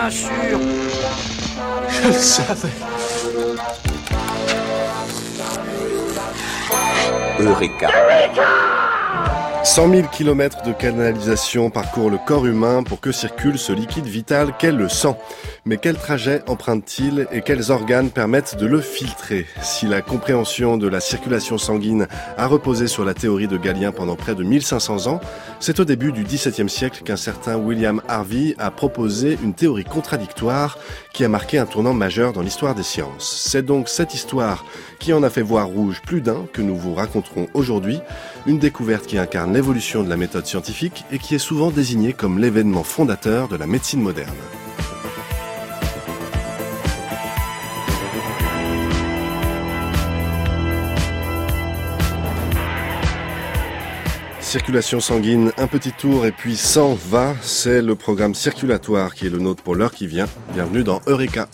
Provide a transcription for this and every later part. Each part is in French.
bien sûr. Je le savais. Eureka. 100 000 kilomètres de canalisation parcourent le corps humain pour que circule ce liquide vital qu'est le sang. Mais quel trajet emprunte-t-il et quels organes permettent de le filtrer ? Si la compréhension de la circulation sanguine a reposé sur la théorie de Galien pendant près de 1500 ans, c'est au début du XVIIe siècle qu'un certain William Harvey a proposé une théorie contradictoire qui a marqué un tournant majeur dans l'histoire des sciences. C'est donc cette histoire qui en a fait voir rouge plus d'un que nous vous raconterons aujourd'hui, une découverte qui incarne l'évolution de la méthode scientifique et qui est souvent désignée comme l'événement fondateur de la médecine moderne. Circulation sanguine, un petit tour et puis sang va, c'est le programme circulatoire qui est le nôtre pour l'heure qui vient. Bienvenue dans Eureka.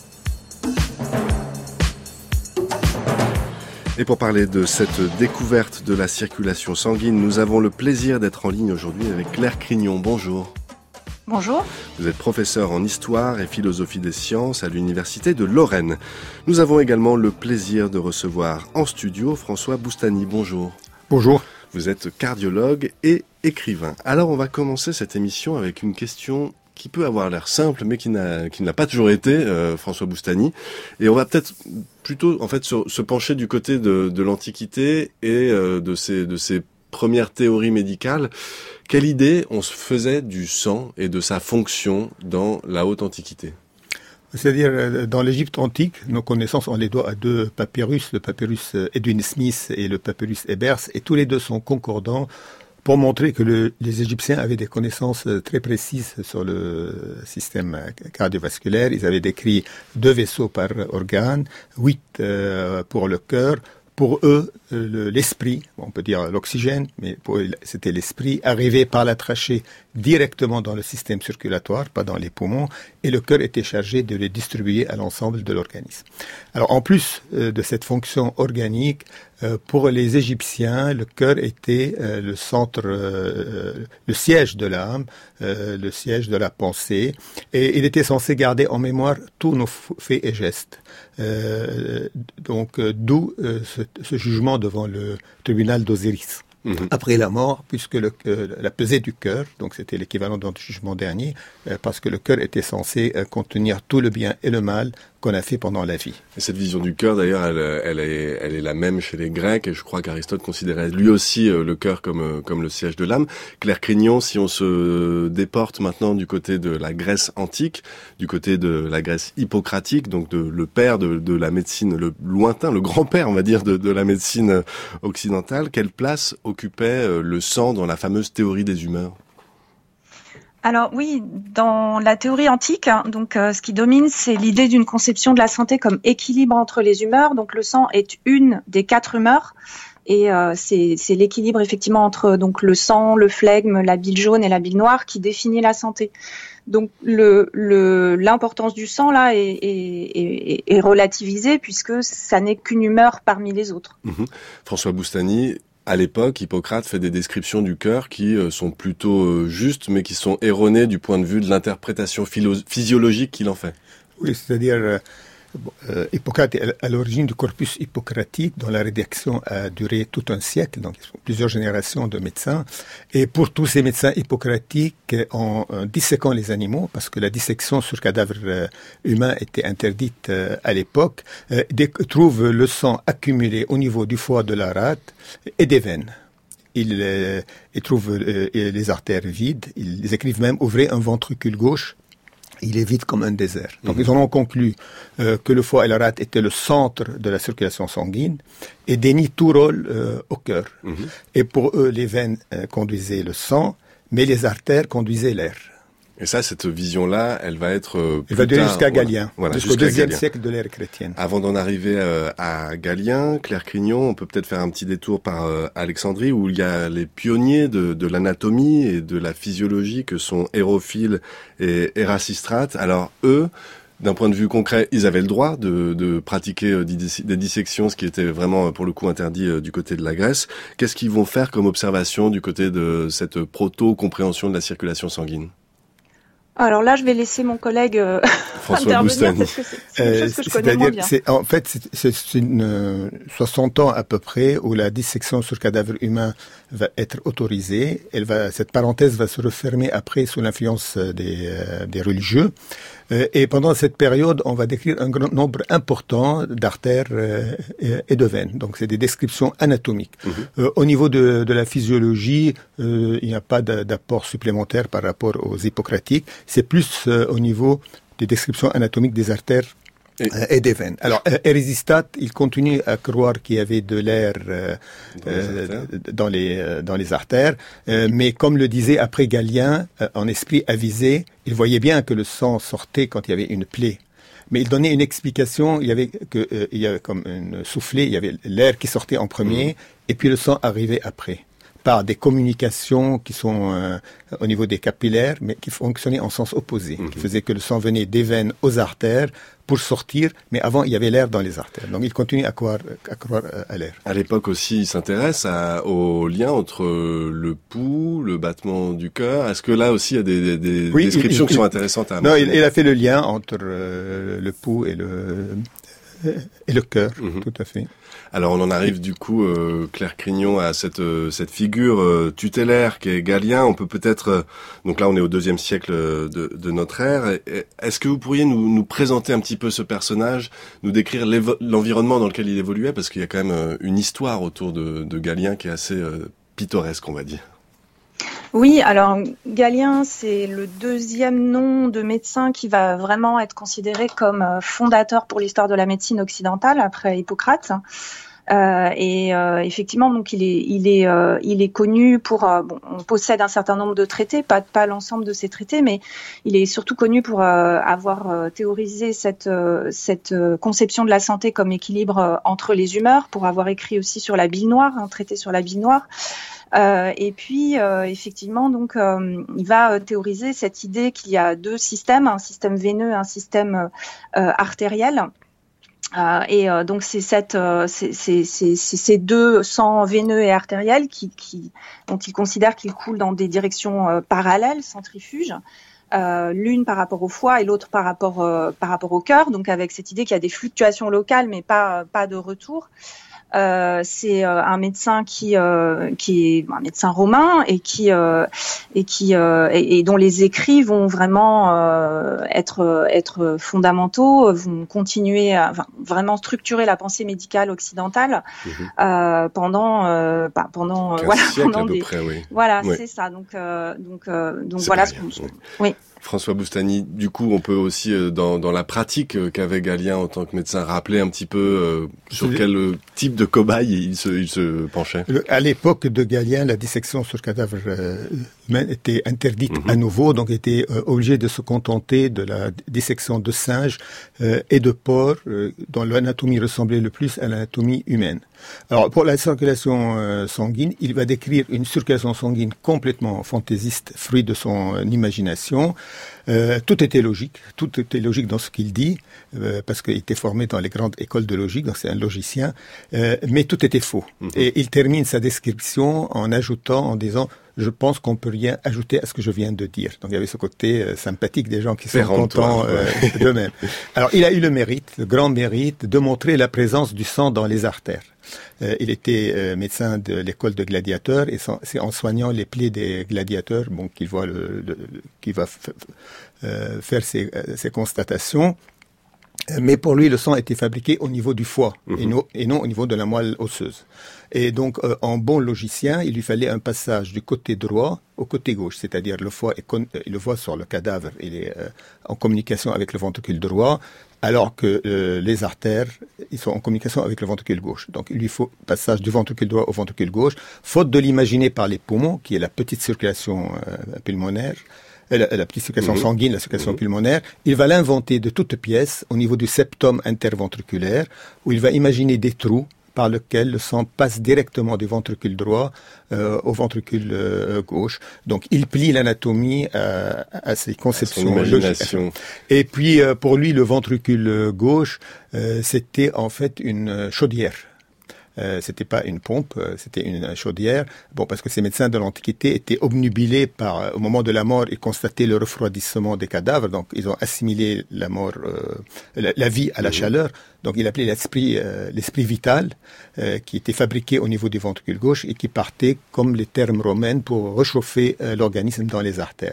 Et pour parler de cette découverte de la circulation sanguine, nous avons le plaisir d'être en ligne aujourd'hui avec Claire Crignon. Bonjour. Bonjour. Vous êtes professeur en histoire et philosophie des sciences à l'université de Lorraine. Nous avons également le plaisir de recevoir en studio François Boustany. Bonjour. Bonjour. Vous êtes cardiologue et écrivain. Alors on va commencer cette émission avec une question qui peut avoir l'air simple, mais qui ne l'a pas toujours été, François Boustany. Et on va peut-être plutôt en fait se pencher du côté de l'Antiquité et de ces premières théories médicales. Quelle idée on se faisait du sang et de sa fonction dans la Haute Antiquité ? C'est-à-dire, dans l'Égypte antique, nos connaissances, on les doit à deux papyrus, le papyrus Edwin Smith et le papyrus Ebers, et tous les deux sont concordants pour montrer que les Égyptiens avaient des connaissances très précises sur le système cardiovasculaire. Ils avaient décrit 2 vaisseaux par organe, 8 pour le cœur. Pour eux, l'esprit, on peut dire l'oxygène, mais c'était l'esprit, arrivait par la trachée directement dans le système circulatoire, pas dans les poumons, et le cœur était chargé de les distribuer à l'ensemble de l'organisme. Alors en plus de cette fonction organique, pour les Égyptiens, le cœur était le centre, le siège de l'âme, le siège de la pensée, et il était censé garder en mémoire tous nos faits et gestes. Donc d'où ce jugement devant le tribunal d'Osiris. Après la mort, puisque la pesée du cœur, donc c'était l'équivalent d'un jugement dernier, parce que le cœur était censé contenir tout le bien et le mal qu'on a fait pendant la vie. Et cette vision du cœur, d'ailleurs, elle est la même chez les Grecs, et je crois qu'Aristote considérait lui aussi le cœur comme le siège de l'âme. Claire Crignon, si on se déporte maintenant du côté de la Grèce antique, du côté de la Grèce hippocratique, donc le père de la médecine, le lointain, le grand-père, on va dire, de la médecine occidentale, quelle place occupait le sang dans la fameuse théorie des humeurs ? Alors oui, dans la théorie antique, donc ce qui domine, c'est l'idée d'une conception de la santé comme équilibre entre les humeurs. Donc le sang est une des 4 humeurs et c'est l'équilibre effectivement entre donc le sang, le flegme, la bile jaune et la bile noire qui définit la santé. Donc l'importance du sang là est relativisée puisque ça n'est qu'une humeur parmi les autres. François Boustany. À l'époque, Hippocrate fait des descriptions du cœur qui sont plutôt justes, mais qui sont erronées du point de vue de l'interprétation physiologique qu'il en fait. Oui, c'est-à-dire Hippocrate est à l'origine du corpus hippocratique, dont la rédaction a duré tout un siècle, donc plusieurs générations de médecins. Et pour tous ces médecins hippocratiques, en disséquant les animaux, parce que la dissection sur cadavre humain était interdite à l'époque, trouvent le sang accumulé au niveau du foie, de la rate et des veines. Ils trouvent les artères vides. Ils écrivent même « ouvrez un ventricule gauche ». Il est vide comme un désert. Donc ils en ont conclu que le foie et la rate étaient le centre de la circulation sanguine et dénient tout rôle au cœur. Et pour eux, les veines conduisaient le sang, mais les artères conduisaient l'air. Et ça, cette vision-là, elle va être elle va durer jusqu'à Galien, voilà, jusqu'au deuxième siècle de l'ère chrétienne. Avant d'en arriver à Galien, Claire Crignon, on peut peut-être faire un petit détour par Alexandrie, où il y a les pionniers de l'anatomie et de la physiologie que sont Hérophile et Érasistrate. Alors eux, d'un point de vue concret, ils avaient le droit de pratiquer des dissections, ce qui était vraiment pour le coup interdit du côté de la Grèce. Qu'est-ce qu'ils vont faire comme observation du côté de cette proto-compréhension de la circulation sanguine ? Alors là, je vais laisser mon collègue François Boustany, parce que c'est quelque chose que je connais moins bien. En fait, c'est une 60 ans à peu près où la dissection sur cadavre humain va être autorisée. Cette parenthèse va se refermer après sous l'influence des religieux. Et pendant cette période, on va décrire un grand nombre important d'artères et de veines. Donc, c'est des descriptions anatomiques. Au niveau de la physiologie, il n'y a pas d'apport supplémentaire par rapport aux hippocratiques. C'est plus au niveau des descriptions anatomiques des artères et des veines. Alors, Erésistate, il continue à croire qu'il y avait de l'air dans les artères, mais comme le disait après Galien, en esprit avisé, il voyait bien que le sang sortait quand il y avait une plaie. Mais il donnait une explication, il y avait comme une soufflée, il y avait l'air qui sortait en premier, et puis le sang arrivait après, par des communications qui sont au niveau des capillaires, mais qui fonctionnaient en sens opposé, qui faisaient que le sang venait des veines aux artères pour sortir, mais avant il y avait l'air dans les artères. Donc il continue à croire à l'air. À l'époque aussi, il s'intéresse au lien entre le pouls, le battement du cœur. Est-ce que là aussi il y a des descriptions qui sont intéressantes à mentionner? Non, il a fait le lien entre le pouls et le cœur, tout à fait. Alors on en arrive du coup, Claire Crignon, à cette figure tutélaire qui est Galien. On peut peut-être, donc là on est au IIe siècle de notre ère. Est-ce que vous pourriez nous présenter un petit peu ce personnage, nous décrire l'environnement dans lequel il évoluait, parce qu'il y a quand même une histoire autour de Galien qui est assez pittoresque, on va dire. Oui, alors Galien, c'est le deuxième nom de médecin qui va vraiment être considéré comme fondateur pour l'histoire de la médecine occidentale après Hippocrate. Effectivement, donc il est connu pour on possède un certain nombre de traités, pas l'ensemble de ces traités, mais il est surtout connu pour avoir théorisé cette conception de la santé comme équilibre entre les humeurs, pour avoir écrit aussi sur la bile noire, un traité sur la bile noire. Et puis effectivement, donc il va théoriser cette idée qu'il y a deux systèmes, un système veineux, un système artériel. Donc c'est ces deux sangs veineux et artériels dont il considère qu'ils coulent dans des directions parallèles, centrifuges, l'une par rapport au foie et l'autre par rapport au cœur. Donc avec cette idée qu'il y a des fluctuations locales, mais pas de retour. C'est un médecin qui est un médecin romain et dont les écrits vont vraiment être fondamentaux, vont continuer à vraiment structurer la pensée médicale occidentale pendant c'est ça. Donc voilà ce qu'on oui. François Boustany, du coup, on peut aussi, dans la pratique qu'avait Galien en tant que médecin, rappeler un petit peu sur quel type de cobaye il se penchait. À l'époque de Galien, la dissection sur cadavre humain était interdite à nouveau, donc était obligé de se contenter de la dissection de singes et de porcs, dont l'anatomie ressemblait le plus à l'anatomie humaine. Alors, pour la circulation sanguine, il va décrire une circulation sanguine complètement fantaisiste, fruit de son imagination. Tout était logique dans ce qu'il dit, parce qu'il était formé dans les grandes écoles de logique, donc c'est un logicien, mais tout était faux. Et il termine sa description en disant « Je pense qu'on peut rien ajouter à ce que je viens de dire ». Donc il y avait ce côté sympathique des gens qui sont contents d'eux-mêmes. Alors il a eu le grand mérite de montrer la présence du sang dans les artères. Il était médecin de l'école de gladiateurs et c'est en soignant les plaies des gladiateurs qu'il va faire ses constatations. Mais pour lui, le sang était fabriqué au niveau du foie et non au niveau de la moelle osseuse. Et donc, en bon logicien, il lui fallait un passage du côté droit au côté gauche, c'est-à-dire le foie le voit sur le cadavre, il est en communication avec le ventricule droit, alors que les artères, ils sont en communication avec le ventricule gauche. Donc, il lui faut passage du ventricule droit au ventricule gauche, faute de l'imaginer par les poumons, qui est la petite circulation pulmonaire, la petite circulation sanguine, la circulation pulmonaire, il va l'inventer de toutes pièces au niveau du septum interventriculaire, où il va imaginer des trous par lesquels le sang passe directement du ventricule droit au ventricule gauche. Donc, il plie l'anatomie à ses conceptions logiques. Et puis, pour lui, le ventricule gauche, c'était en fait une chaudière. C'était pas une pompe, c'était une chaudière. Bon, parce que ces médecins de l'Antiquité étaient obnubilés par, au moment de la mort, ils constataient le refroidissement des cadavres, donc ils ont assimilé la mort, la vie à la chaleur. Donc il appelait l'esprit vital, qui était fabriqué au niveau du ventricule gauche et qui partait, comme les termes romains, pour réchauffer l'organisme dans les artères.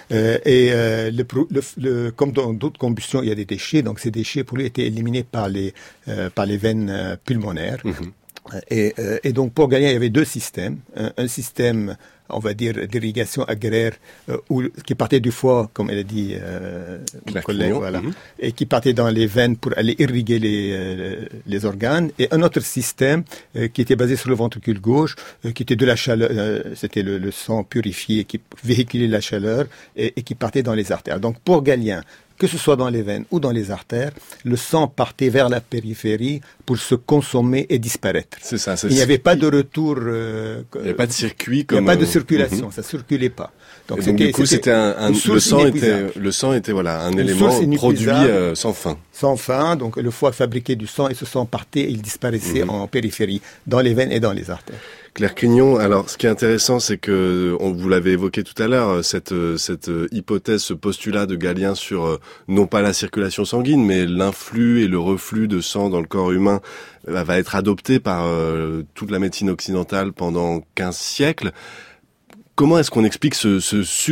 Comme dans d'autres combustions, il y a des déchets, donc ces déchets pour lui étaient éliminés par les veines pulmonaires. Et donc pour Galien, il y avait deux systèmes. Un système, on va dire, d'irrigation agraire qui partait du foie, comme elle a dit mon collègue, voilà, et qui partait dans les veines pour aller irriguer les organes. Et un autre système qui était basé sur le ventricule gauche, qui était de la chaleur, c'était le sang purifié qui véhiculait la chaleur et qui partait dans les artères. Donc pour Galien, que ce soit dans les veines ou dans les artères, le sang partait vers la périphérie pour se consommer et disparaître. C'est ça. Il n'y avait pas de retour. Il n'y avait pas de circuit comme. Il n'y avait pas de circulation, ça circulait pas. Donc du coup, le sang était voilà un élément produit sans fin. Sans fin. Donc le foie fabriquait du sang et ce sang partait, et il disparaissait en périphérie, dans les veines et dans les artères. Claire Crignon, alors ce qui est intéressant, c'est que vous l'avez évoqué tout à l'heure, cette hypothèse, ce postulat de Galien sur non pas la circulation sanguine, mais l'influx et le reflux de sang dans le corps humain va être adopté par toute la médecine occidentale pendant 15 siècles. Comment est-ce qu'on explique ce succès-là ?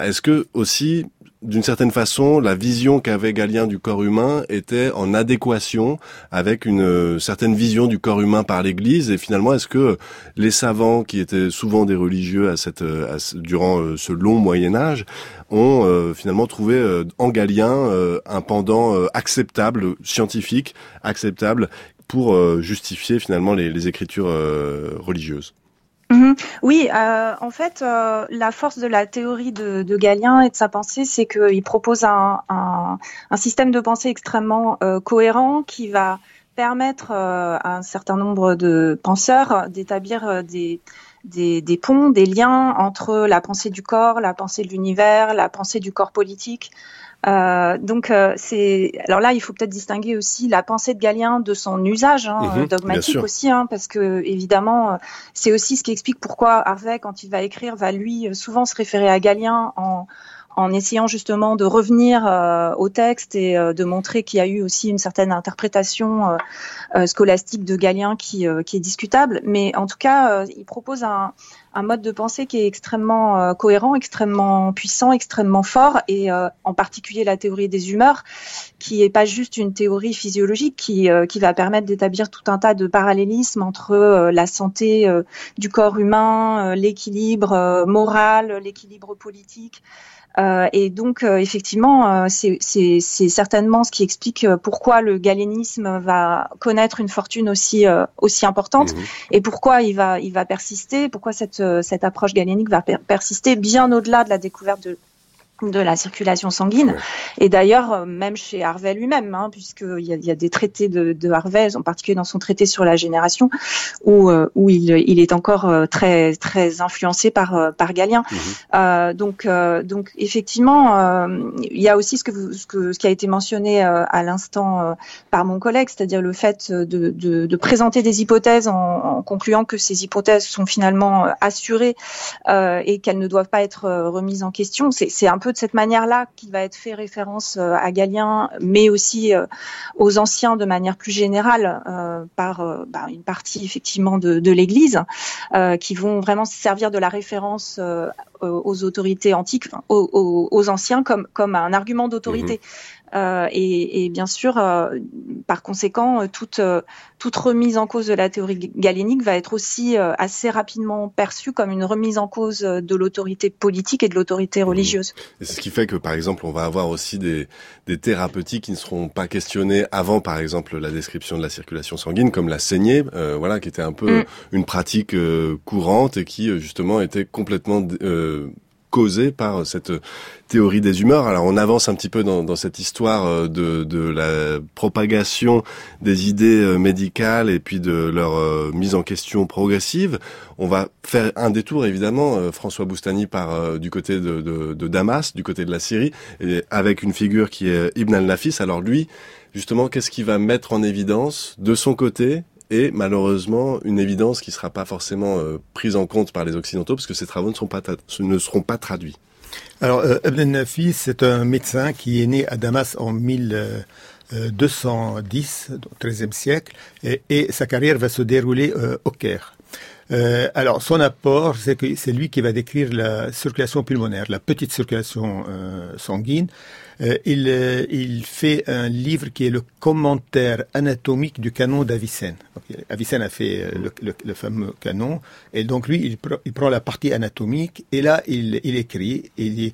Est-ce que aussi, d'une certaine façon, la vision qu'avait Galien du corps humain était en adéquation avec une certaine vision du corps humain par l'Église ? Et finalement, est-ce que les savants, qui étaient souvent des religieux durant ce long Moyen-Âge, ont finalement trouvé en Galien un pendant acceptable, scientifique, acceptable, pour justifier finalement les écritures religieuses ? Oui, en fait, la force de la théorie de Galien et de sa pensée, c'est qu'il propose un système de pensée extrêmement cohérent qui va permettre à un certain nombre de penseurs d'établir des ponts, des liens entre la pensée du corps, la pensée de l'univers, la pensée du corps politique. Alors là, il faut peut-être distinguer aussi la pensée de Galien de son usage dogmatique aussi, parce que évidemment, c'est aussi ce qui explique pourquoi Harvey, quand il va écrire, va lui souvent se référer à Galien en essayant justement de revenir au texte et de montrer qu'il y a eu aussi une certaine interprétation scolastique de Galien qui est discutable. Mais en tout cas, il propose un mode de pensée qui est extrêmement cohérent, extrêmement puissant, extrêmement fort, et en particulier la théorie des humeurs, qui est pas juste une théorie physiologique, qui va permettre d'établir tout un tas de parallélismes entre la santé du corps humain, l'équilibre moral, l'équilibre politique. Et donc effectivement, c'est certainement ce qui explique pourquoi le galénisme va connaître une fortune aussi importante, et pourquoi il va persister, pourquoi cette approche galénique va persister bien au-delà de la découverte de la circulation sanguine. Et d'ailleurs, même chez Harvey lui-même, puisqu'il y a des traités de Harvey, en particulier dans son traité sur la génération, où il est encore très très influencé par Galien. Donc effectivement, il y a aussi ce qui a été mentionné à l'instant par mon collègue, c'est-à-dire le fait de présenter des hypothèses en concluant que ces hypothèses sont finalement assurées et qu'elles ne doivent pas être remises en question. C'est un peu de cette manière-là qu'il va être fait référence à Galien, mais aussi aux anciens de manière plus générale par une partie effectivement de l'Église, qui vont vraiment se servir de la référence aux autorités antiques, aux anciens comme un argument d'autorité. Et bien sûr, par conséquent, toute remise en cause de la théorie galénique va être aussi assez rapidement perçue comme une remise en cause de l'autorité politique et de l'autorité religieuse. Et c'est ce qui fait que, par exemple, on va avoir aussi des thérapeutiques qui ne seront pas questionnées avant, par exemple, la description de la circulation sanguine, comme la saignée, qui était un peu une pratique courante et qui, justement, était complètement causée par cette théorie des humeurs. Alors on avance un petit peu dans cette histoire de la propagation des idées médicales et puis de leur mise en question progressive. On va faire un détour évidemment, François Boustany, par du côté de Damas, du côté de la Syrie, et avec une figure qui est Ibn al-Nafis. Alors lui, justement, qu'est-ce qu'il va mettre en évidence de son côté est malheureusement une évidence qui ne sera pas forcément prise en compte par les Occidentaux, parce que ces travaux ne seront pas traduits. Alors, Ibn Nafis, c'est un médecin qui est né à Damas en 1210, au XIIIe siècle, et sa carrière va se dérouler au Caire. Alors, son apport, c'est que c'est lui qui va décrire la circulation pulmonaire, la petite circulation sanguine. Il fait un livre qui est le commentaire anatomique du canon d'Avicenne. Avicenne a fait le fameux canon, et donc lui, il prend la partie anatomique, et là, il écrit, il dit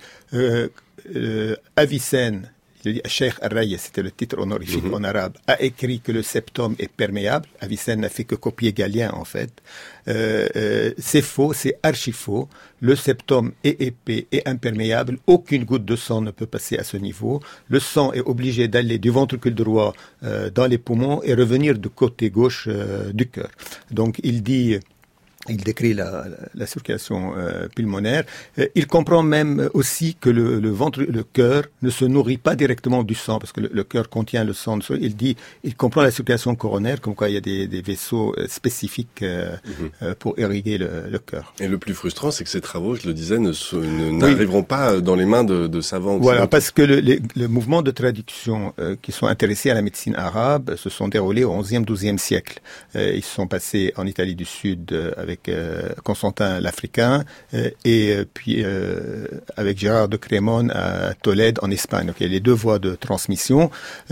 Avicenne, il dit Cheikh Al-Rayes, c'était le titre honorifique en arabe, a écrit que le septum est perméable. Avicenne n'a fait que copier Galien, en fait. C'est faux, c'est archi faux. Le septum est épais et imperméable. Aucune goutte de sang ne peut passer à ce niveau. Le sang est obligé d'aller du ventricule droit dans les poumons et revenir du côté gauche du cœur. Donc il décrit la circulation pulmonaire. Il comprend même aussi que le cœur ne se nourrit pas directement du sang, parce que le cœur contient le sang. Il comprend la circulation coronaire, comme quoi il y a des vaisseaux spécifiques pour irriguer le cœur. Et le plus frustrant, c'est que ces travaux, je le disais, n'arriveront pas dans les mains de savants. Voilà, parce que le mouvement de traduction qui sont intéressés à la médecine arabe se sont déroulés au XIe, XIIe siècle. Ils se sont passés en Italie du Sud avec Constantin l'Africain et puis avec Gérard de Crémone à Tolède en Espagne. Donc il y a les deux voies de transmission.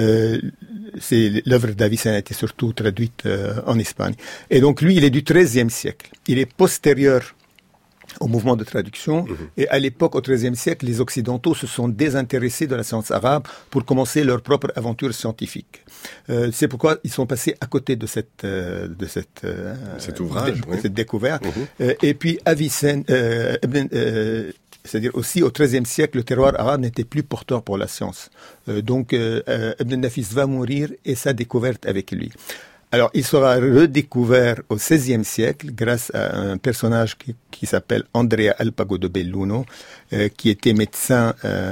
L'œuvre d'Avicenne a été surtout traduite en Espagne. Et donc lui, il est du XIIIe siècle. Il est postérieur au mouvement de traduction. Et à l'époque, au XIIIe siècle, les Occidentaux se sont désintéressés de la science arabe pour commencer leur propre aventure scientifique. C'est pourquoi ils sont passés à côté de cet ouvrage, cette découverte. Et puis Avicenne, c'est-à-dire aussi au XIIIe siècle, le terroir arabe n'était plus porteur pour la science. Donc Ibn Nafis va mourir et sa découverte avec lui. Alors, il sera redécouvert au XVIe siècle grâce à un personnage qui s'appelle Andrea Alpago de Belluno, qui était médecin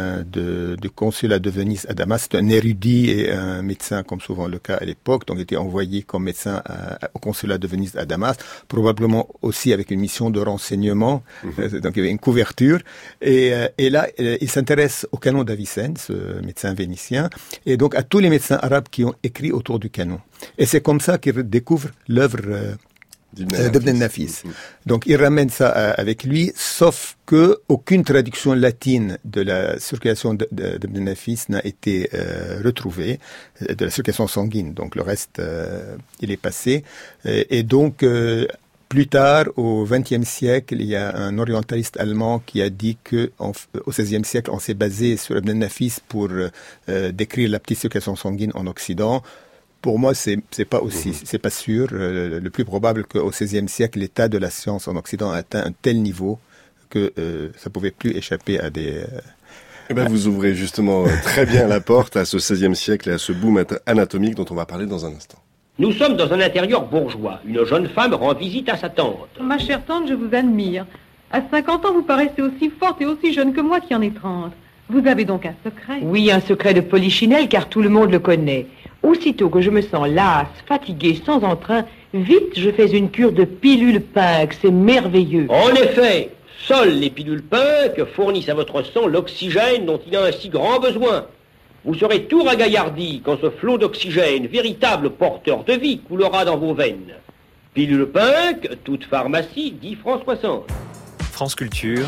du consulat de Venise à Damas. C'est un érudit et un médecin, comme souvent le cas à l'époque, donc il était envoyé comme médecin au consulat de Venise à Damas, probablement aussi avec une mission de renseignement. Donc il y avait une couverture. Et là, il s'intéresse au canon d'Avicenne, ce médecin vénitien, et donc à tous les médecins arabes qui ont écrit autour du canon. Et c'est comme ça qu'il découvre l'œuvre d'Ibn Nafis. Donc il ramène ça avec lui, sauf que aucune traduction latine de la circulation d'Ibn Nafis n'a été retrouvée, de la circulation sanguine. Donc le reste, il est passé. Et donc plus tard, au XXe siècle, il y a un orientaliste allemand qui a dit que au XVIe siècle, on s'est basé sur Ibn Nafis pour décrire la petite circulation sanguine en Occident. Pour moi, c'est pas aussi, c'est pas sûr. Le plus probable qu'au XVIe siècle, l'état de la science en Occident a atteint un tel niveau que ça pouvait plus échapper à des. Vous ouvrez justement très bien la porte à ce XVIe siècle et à ce boom anatomique dont on va parler dans un instant. Nous sommes dans un intérieur bourgeois. Une jeune femme rend visite à sa tante. Ma chère tante, je vous admire. À 50 ans, vous paraissez aussi forte et aussi jeune que moi qui en ai 30. Vous avez donc un secret? Oui, un secret de polichinelle, car tout le monde le connaît. Aussitôt que je me sens lasse, fatiguée, sans entrain, vite je fais une cure de pilules Pink, c'est merveilleux. En effet, seules les pilules Pink fournissent à votre sang l'oxygène dont il a un si grand besoin. Vous serez tout ragaillardi quand ce flot d'oxygène, véritable porteur de vie, coulera dans vos veines. Pilules Pink, toute pharmacie, 10 francs 60. France Culture,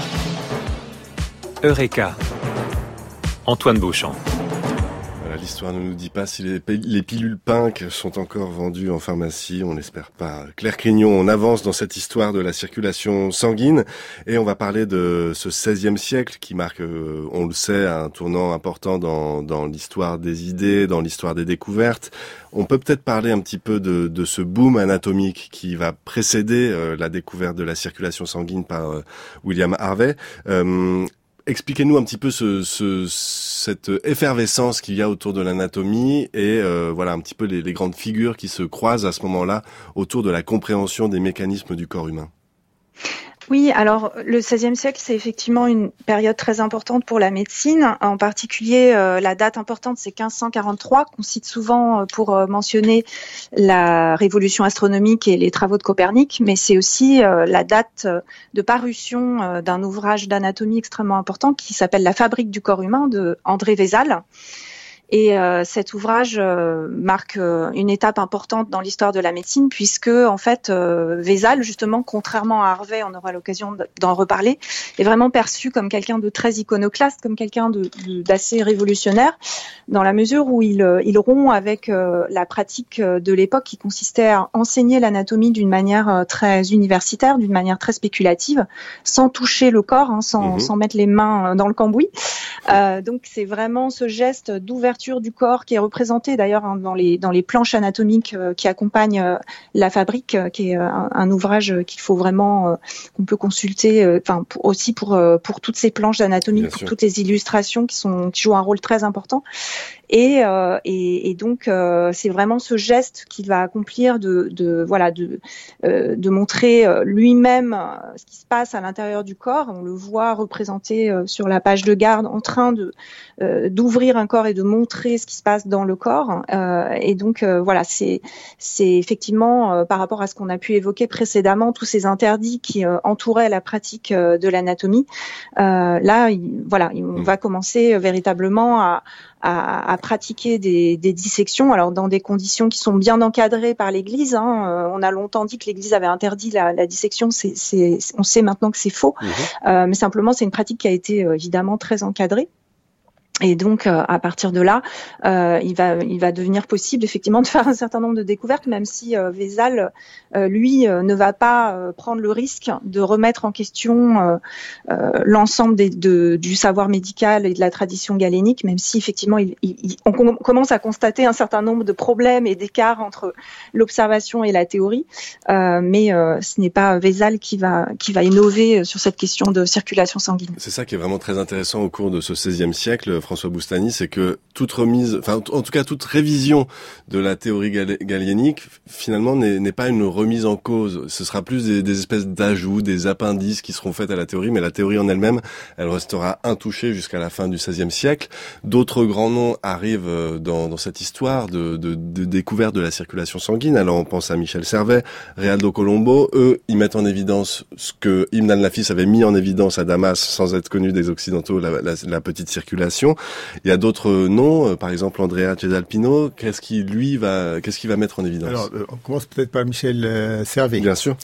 Eureka, Antoine Beauchamp. L'histoire ne nous dit pas si les pilules Pink sont encore vendues en pharmacie, on n'espère pas. Claire Crignon, on avance dans cette histoire de la circulation sanguine et on va parler de ce XVIe siècle qui marque, on le sait, un tournant important dans l'histoire des idées, dans l'histoire des découvertes. On peut peut-être parler un petit peu de ce boom anatomique qui va précéder la découverte de la circulation sanguine par William Harvey. Expliquez-nous un petit peu cette effervescence qu'il y a autour de l'anatomie et voilà un petit peu les grandes figures qui se croisent à ce moment-là autour de la compréhension des mécanismes du corps humain. Oui, alors le XVIe siècle, c'est effectivement une période très importante pour la médecine. En particulier, la date importante, c'est 1543, qu'on cite souvent pour mentionner la révolution astronomique et les travaux de Copernic, mais c'est aussi la date de parution d'un ouvrage d'anatomie extrêmement important qui s'appelle La fabrique du corps humain de André Vézal. Et cet ouvrage marque une étape importante dans l'histoire de la médecine, puisque en fait Vézal, justement, contrairement à Harvey, on aura l'occasion d'en reparler, est vraiment perçu comme quelqu'un de très iconoclaste, comme quelqu'un d'assez révolutionnaire, dans la mesure où il rompt avec la pratique de l'époque qui consistait à enseigner l'anatomie d'une manière très universitaire, d'une manière très spéculative, sans toucher le corps, sans mettre les mains dans le cambouis. Donc c'est vraiment ce geste d'ouverture du corps qui est représenté d'ailleurs dans les planches anatomiques qui accompagnent la fabrique, qui est un ouvrage qu'il faut vraiment qu'on peut consulter, aussi pour toutes ces planches d'anatomie, pour toutes les illustrations qui jouent un rôle très important. Et donc c'est vraiment ce geste qu'il va accomplir de montrer lui-même ce qui se passe à l'intérieur du corps. On le voit représenté sur la page de garde en train d'ouvrir un corps et de montrer ce qui se passe dans le corps. Et donc c'est effectivement par rapport à ce qu'on a pu évoquer précédemment, tous ces interdits qui entouraient la pratique de l'anatomie. On va commencer véritablement à pratiquer des dissections, alors dans des conditions qui sont bien encadrées par l'Église. On a longtemps dit que l'Église avait interdit la dissection. On sait maintenant que c'est faux, mais simplement c'est une pratique qui a été évidemment très encadrée. Et donc, à partir de là, il va devenir possible effectivement de faire un certain nombre de découvertes, même si Vézal, lui, ne va pas prendre le risque de remettre en question l'ensemble du savoir médical et de la tradition galénique, même si effectivement, on commence à constater un certain nombre de problèmes et d'écarts entre l'observation et la théorie. Mais ce n'est pas Vézal qui va innover sur cette question de circulation sanguine. C'est ça qui est vraiment très intéressant au cours de ce XVIe siècle. François Boustany, c'est que toute remise, en tout cas toute révision de la théorie galénique, finalement n'est pas une remise en cause. Ce sera plus des espèces d'ajouts, des appendices qui seront faits à la théorie, mais la théorie en elle-même, elle restera intouchée jusqu'à la fin du XVIe siècle. D'autres grands noms arrivent dans cette histoire de découverte de la circulation sanguine. Alors on pense à Michel Servet, Realdo Colombo. Eux, ils mettent en évidence ce que Ibn al-Nafis avait mis en évidence à Damas sans être connu des Occidentaux, la petite circulation. Il y a d'autres noms, par exemple Andrea Cesalpino. Qu'est-ce qu'il va mettre en évidence? Alors, on commence peut-être par Michel Servet. Bien sûr.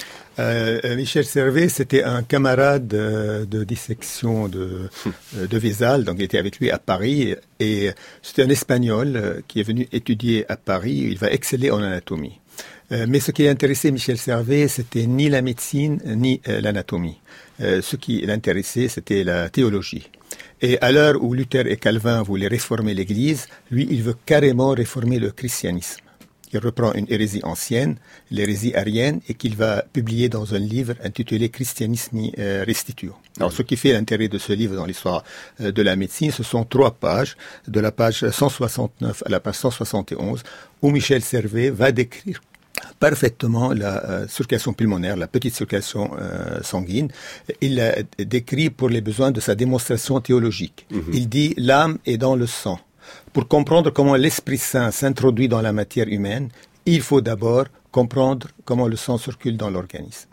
Michel Servet, c'était un camarade de dissection de Vézal, donc il était avec lui à Paris, et c'était un Espagnol qui est venu étudier à Paris. Il va exceller en anatomie. Mais ce qui intéressait Michel Servet, c'était ni la médecine ni l'anatomie. Ce qui l'intéressait, c'était la théologie. Et à l'heure où Luther et Calvin voulaient réformer l'Église, lui, il veut carrément réformer le christianisme. Il reprend une hérésie ancienne, l'hérésie arienne, et qu'il va publier dans un livre intitulé Christianismi Restituo. Alors, ce qui fait l'intérêt de ce livre dans l'histoire de la médecine, ce sont 3 pages, de la page 169 à la page 171, où Michel Servet va décrire parfaitement la circulation pulmonaire, la petite circulation sanguine. Il la décrit pour les besoins de sa démonstration théologique. Il dit « l'âme est dans le sang ». Pour comprendre comment l'Esprit Saint s'introduit dans la matière humaine, il faut d'abord comprendre comment le sang circule dans l'organisme.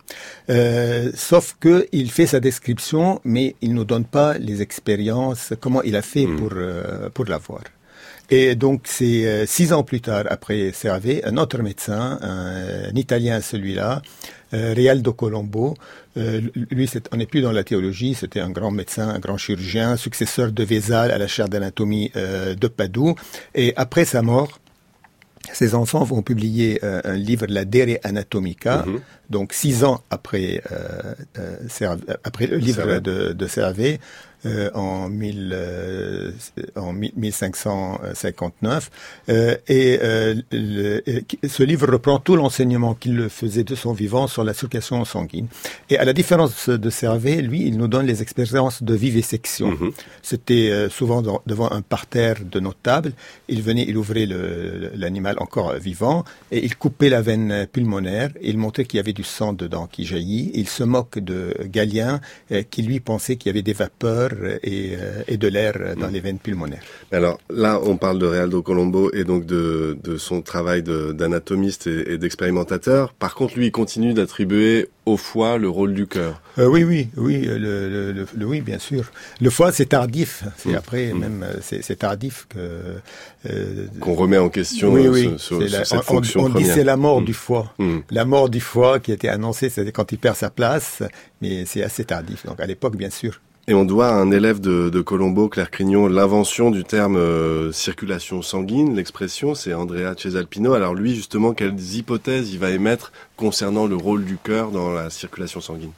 Sauf que il fait sa description, mais il nous donne pas les expériences, comment il a fait pour l'avoir. Et donc, c'est 6 ans plus tard, après Servet, un autre médecin, un Italien celui-là, Realdo Colombo, lui, on n'est plus dans la théologie, c'était un grand médecin, un grand chirurgien, successeur de Vézal à la chaire d'anatomie de Padoue. Et après sa mort, ses enfants vont publier un livre, la Dere Anatomica, donc 6 ans après le livre de Servet, en 1559. Ce livre reprend tout l'enseignement qu'il faisait de son vivant sur la circulation sanguine. Et à la différence de Servet, lui, il nous donne les expériences de vivisection. C'était souvent devant un parterre de notables. Il ouvrait l'animal encore vivant et il coupait la veine pulmonaire. Et il montrait qu'il y avait du sang dedans qui jaillit. Il se moque de Galien qui lui pensait qu'il y avait des vapeurs et de l'air dans les veines pulmonaires. Alors là, on parle de Realdo Colombo et donc de son travail d'anatomiste et d'expérimentateur. Par contre, lui, il continue d'attribuer au foie le rôle du cœur. Oui, oui, bien sûr. Le foie, c'est tardif. C'est après, même, c'est tardif qu'on remet en question cette fonction on première. dit c'est la mort du foie. La mort du foie qui a été annoncée, c'était quand il perd sa place, mais c'est assez tardif. Donc à l'époque, bien sûr. Et on doit à un élève de Colombo, Claire Crignon, l'invention du terme circulation sanguine. L'expression, c'est Andrea Cesalpino. Alors lui, justement, quelles hypothèses il va émettre concernant le rôle du cœur dans la circulation sanguine?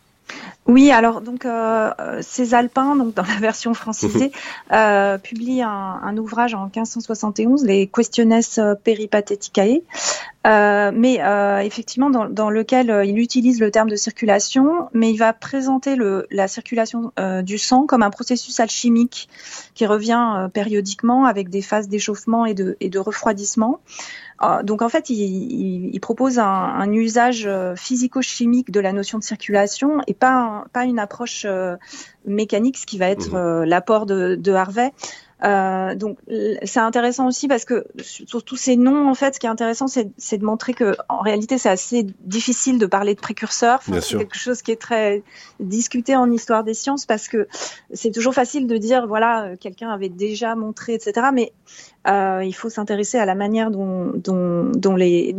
Oui, alors donc Cesalpin, donc dans la version francisée, publie un ouvrage en 1571, les Questiones Peripateticae, mais effectivement dans lequel il utilise le terme de circulation, mais il va présenter la circulation du sang comme un processus alchimique qui revient périodiquement avec des phases d'échauffement et de refroidissement. Donc en fait, il propose un usage physico-chimique de la notion de circulation et pas une approche mécanique, ce qui va être l'apport de Harvey. Donc c'est intéressant aussi parce que sur tous ces noms, en fait, ce qui est intéressant, c'est de montrer que en réalité, c'est assez difficile de parler de précurseurs. C'est quelque chose qui est très discuté en histoire des sciences parce que c'est toujours facile de dire voilà, quelqu'un avait déjà montré, etc. Mais il faut s'intéresser à la manière dont les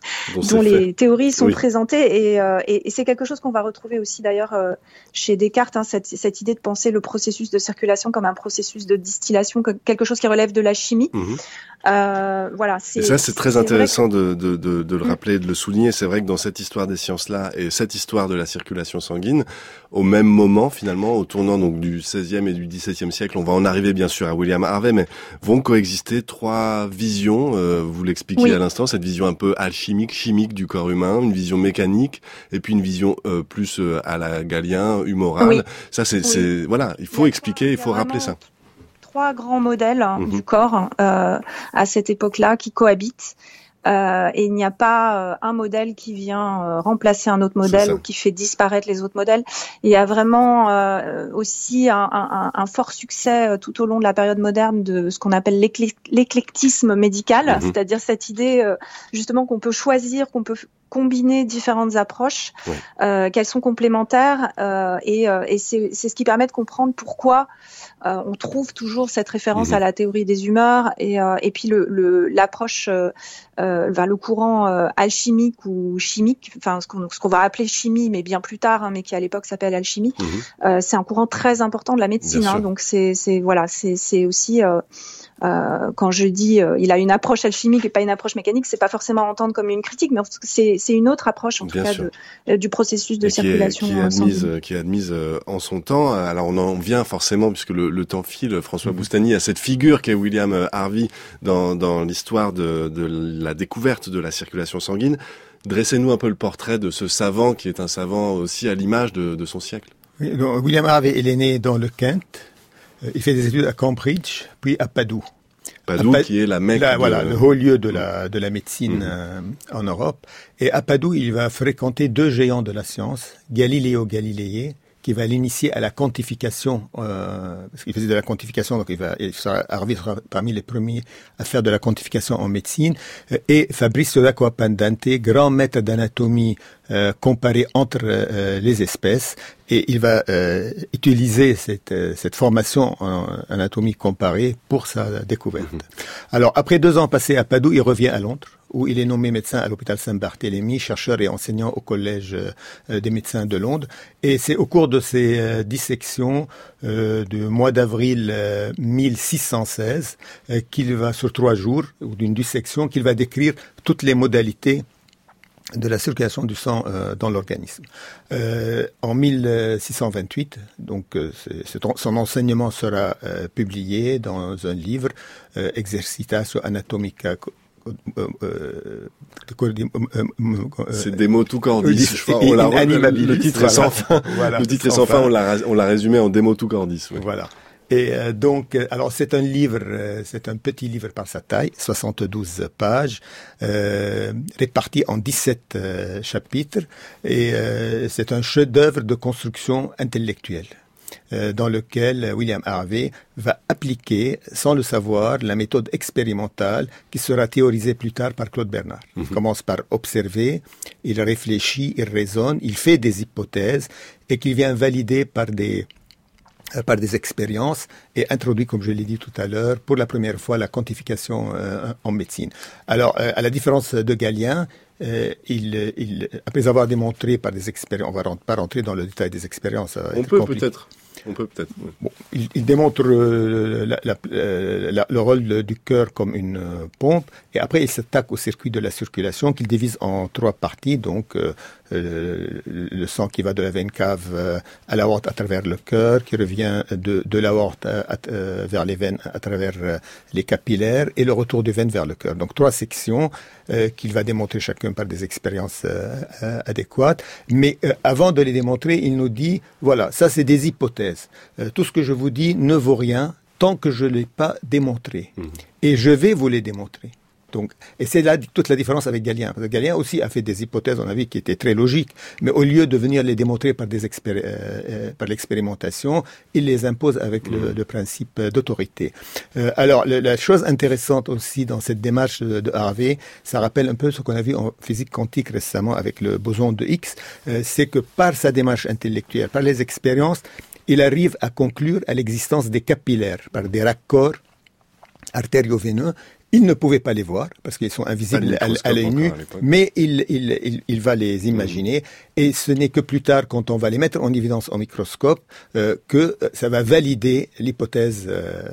théories sont présentées et c'est quelque chose qu'on va retrouver aussi d'ailleurs chez Descartes, cette idée de penser le processus de circulation comme un processus de distillation, quelque chose qui relève de la chimie. Voilà. Et ça, c'est très intéressant de le rappeler, de le souligner. C'est vrai que dans cette histoire des sciences-là et cette histoire de la circulation sanguine, au même moment, finalement, au tournant donc du XVIe et du XVIIe siècle, on va en arriver bien sûr à William Harvey, mais vont coexister trois visions. Vous l'expliquiez à l'instant, cette vision un peu alchimique, chimique du corps humain, une vision mécanique, et puis une vision plus à la Galien, humorale. Ça, voilà, il faut expliquer, il faut rappeler ça. Trois grands modèles du corps à cette époque-là qui cohabitent. Et il n'y a pas un modèle qui vient remplacer un autre modèle ou qui fait disparaître les autres modèles. Il y a vraiment aussi un fort succès tout au long de la période moderne de ce qu'on appelle l'éclectisme médical, c'est-à-dire cette idée justement qu'on peut choisir, qu'on peut combiner différentes approches, qu'elles sont complémentaires et c'est ce qui permet de comprendre pourquoi on trouve toujours cette référence à la théorie des humeurs et puis l'approche vers le courant alchimique ou chimique, enfin ce qu'on va appeler chimie, mais bien plus tard, mais qui à l'époque s'appelle alchimie. C'est un courant très important de la médecine, donc c'est aussi quand je dis il a une approche alchimique et pas une approche mécanique, c'est pas forcément à entendre comme une critique, mais c'est une autre approche en tout cas du processus de circulation qui est admise en son temps. Alors on en vient forcément, puisque le temps file, François Boustany, à cette figure qu'est William Harvey dans l'histoire de la découverte de la circulation sanguine. Dressez-nous un peu le portrait de ce savant qui est un savant aussi à l'image de son siècle. Oui, donc, William Harvey, il est né dans le Kent. Il fait des études à Cambridge, puis à Padoue. Padoue qui est la Mecque. Le haut lieu de la médecine en Europe. Et à Padoue, il va fréquenter deux géants de la science, Galileo Galilei, qui va l'initier à la quantification, parce qu'il faisait de la quantification, donc Harvey sera parmi les premiers à faire de la quantification en médecine, et Fabrizio d'Acquapendente, grand maître d'anatomie comparée entre les espèces, et il va utiliser cette formation en anatomie comparée pour sa découverte. Alors, après 2 ans passés à Padoue, il revient à Londres, où il est nommé médecin à l'hôpital Saint-Barthélemy, chercheur et enseignant au collège des médecins de Londres. Et c'est au cours de ces dissections du mois d'avril 1616 qu'il va, sur 3 jours, ou d'une dissection, qu'il va décrire toutes les modalités de la circulation du sang dans l'organisme. En 1628, donc son enseignement sera publié dans un livre, Exercitatio Anatomica. C'est Demo tu cordis. Le titre est sans fin. Voilà, le titre est sans fin. On l'a résumé en Demo tu cordis. Oui. Voilà. Et donc, alors c'est un livre, c'est un petit livre par sa taille, 72 pages, réparti en 17 chapitres, et c'est un chef-d'œuvre de construction intellectuelle, dans lequel William Harvey va appliquer, sans le savoir, la méthode expérimentale qui sera théorisée plus tard par Claude Bernard. Il commence par observer, il réfléchit, il raisonne, il fait des hypothèses, et qu'il vient valider par des expériences et introduit, comme je l'ai dit tout à l'heure, pour la première fois la quantification en médecine. Alors, à la différence de Galien, après avoir démontré par des expériences, on ne va pas rentrer dans le détail des expériences. On peut peut-être. Oui. Bon, il démontre le rôle du cœur comme une pompe, et après il s'attaque au circuit de la circulation qu'il divise en 3 parties, donc le sang qui va de la veine cave à l'aorte à travers le cœur, qui revient de l'aorte vers les veines à travers les capillaires, et le retour des veines vers le cœur. Donc 3 sections qu'il va démontrer chacun par des expériences adéquates. Mais avant de les démontrer, il nous dit, voilà, ça c'est des hypothèses. Tout ce que je vous dis ne vaut rien tant que je ne l'ai pas démontré. Et je vais vous les démontrer. Donc, et c'est là toute la différence avec Galien. Parce que Galien aussi a fait des hypothèses, on a vu, qui étaient très logiques, mais au lieu de venir les démontrer par l'expérimentation, il les impose avec le principe d'autorité. Alors, la chose intéressante aussi dans cette démarche de Harvey, ça rappelle un peu ce qu'on a vu en physique quantique récemment avec le boson de Higgs, c'est que par sa démarche intellectuelle, par les expériences, il arrive à conclure à l'existence des capillaires par des raccords artério-veineux. Il ne pouvait pas les voir parce qu'ils sont invisibles à l'œil nu, mais il va les imaginer, et ce n'est que plus tard, quand on va les mettre en évidence au microscope, que ça va valider l'hypothèse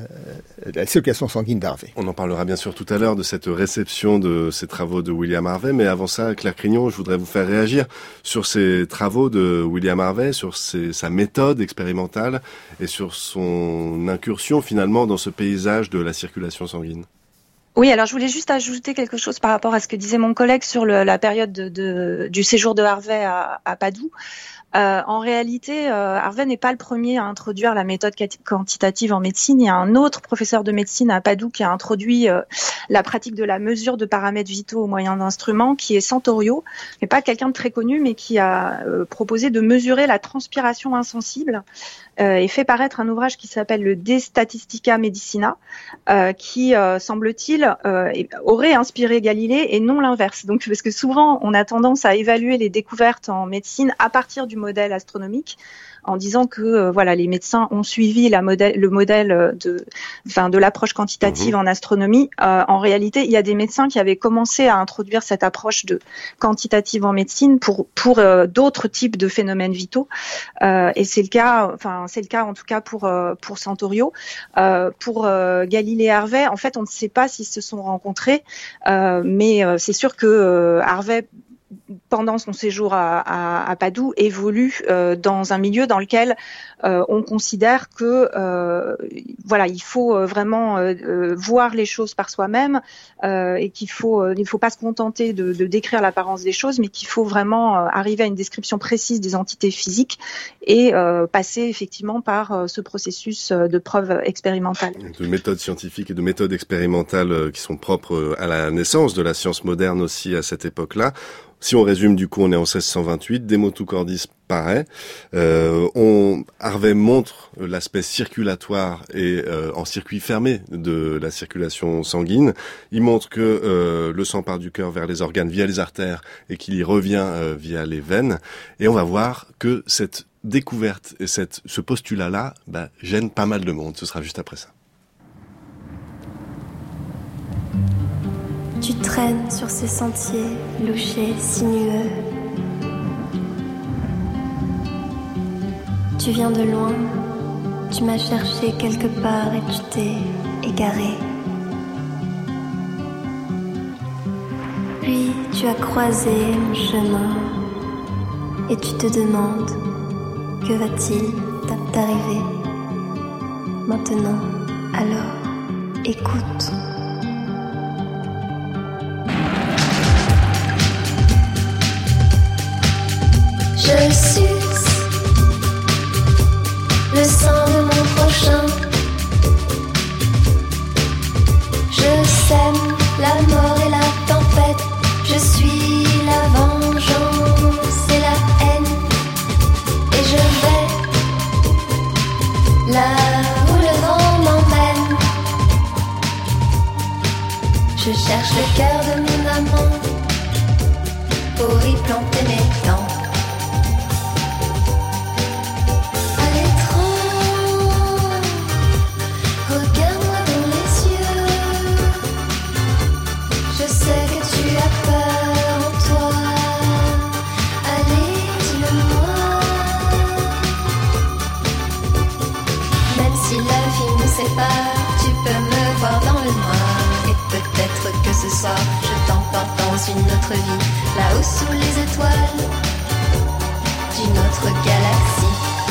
de la circulation sanguine d'Harvey. On en parlera bien sûr tout à l'heure de cette réception de ces travaux de William Harvey, mais avant ça, Claire Crignon, je voudrais vous faire réagir sur ces travaux de William Harvey, sur sa méthode expérimentale et sur son incursion finalement dans ce paysage de la circulation sanguine. Oui, alors je voulais juste ajouter quelque chose par rapport à ce que disait mon collègue sur la période du séjour de Harvey à Padoue. En réalité, Harvey n'est pas le premier à introduire la méthode quantitative en médecine. Il y a un autre professeur de médecine à Padoue qui a introduit la pratique de la mesure de paramètres vitaux au moyen d'instruments, qui est Santorio, mais pas quelqu'un de très connu, mais qui a proposé de mesurer la transpiration insensible et fait paraître un ouvrage qui s'appelle le De Statistica Medicina, qui, semble-t-il, aurait inspiré Galilée et non l'inverse. Donc, parce que souvent, on a tendance à évaluer les découvertes en médecine à partir du modèle astronomique, en disant que voilà, les médecins ont suivi le modèle de l'approche quantitative en astronomie. En réalité, il y a des médecins qui avaient commencé à introduire cette approche de quantitative en médecine pour d'autres types de phénomènes vitaux. Et c'est le cas en tout cas pour Santorio. Pour Galilée et Harvey, en fait, on ne sait pas s'ils se sont rencontrés, mais c'est sûr que Harvey, pendant son séjour à Padoue, évolue dans un milieu dans lequel on considère que voilà, il faut vraiment voir les choses par soi-même, et il ne faut pas se contenter de décrire l'apparence des choses, mais qu'il faut vraiment arriver à une description précise des entités physiques et passer effectivement par ce processus de preuve expérimentale. De méthodes scientifiques et de méthodes expérimentales qui sont propres à la naissance de la science moderne aussi à cette époque-là. Si on résume, du coup, on est en 1628, Demo tu cordis paraît. Harvey montre l'aspect circulatoire et en circuit fermé de la circulation sanguine. Il montre que le sang part du cœur vers les organes via les artères et qu'il y revient via les veines. Et on va voir que cette découverte et ce postulat-là gêne pas mal de monde. Ce sera juste après ça. Tu traînes sur ces sentiers louchés, sinueux. Tu viens de loin, tu m'as cherché quelque part et tu t'es égaré. Puis tu Tu as croisé mon chemin et tu te demandes que va-t-il t'arriver maintenant. Alors, écoute. Je suce le sang de mon prochain. Je sème la mort et la tempête. Je suis la vengeance et la haine. Et je vais là où le vent m'emmène. Je cherche le cœur de mon amant pour y planter mes dents. Regarde-moi dans les yeux. Je sais que tu as peur en toi. Allez, dis-le-moi. Même si la vie nous sépare, tu peux me voir dans le noir. Et peut-être que ce soir, je t'emporte dans une autre vie, là-haut sous les étoiles d'une autre galaxie.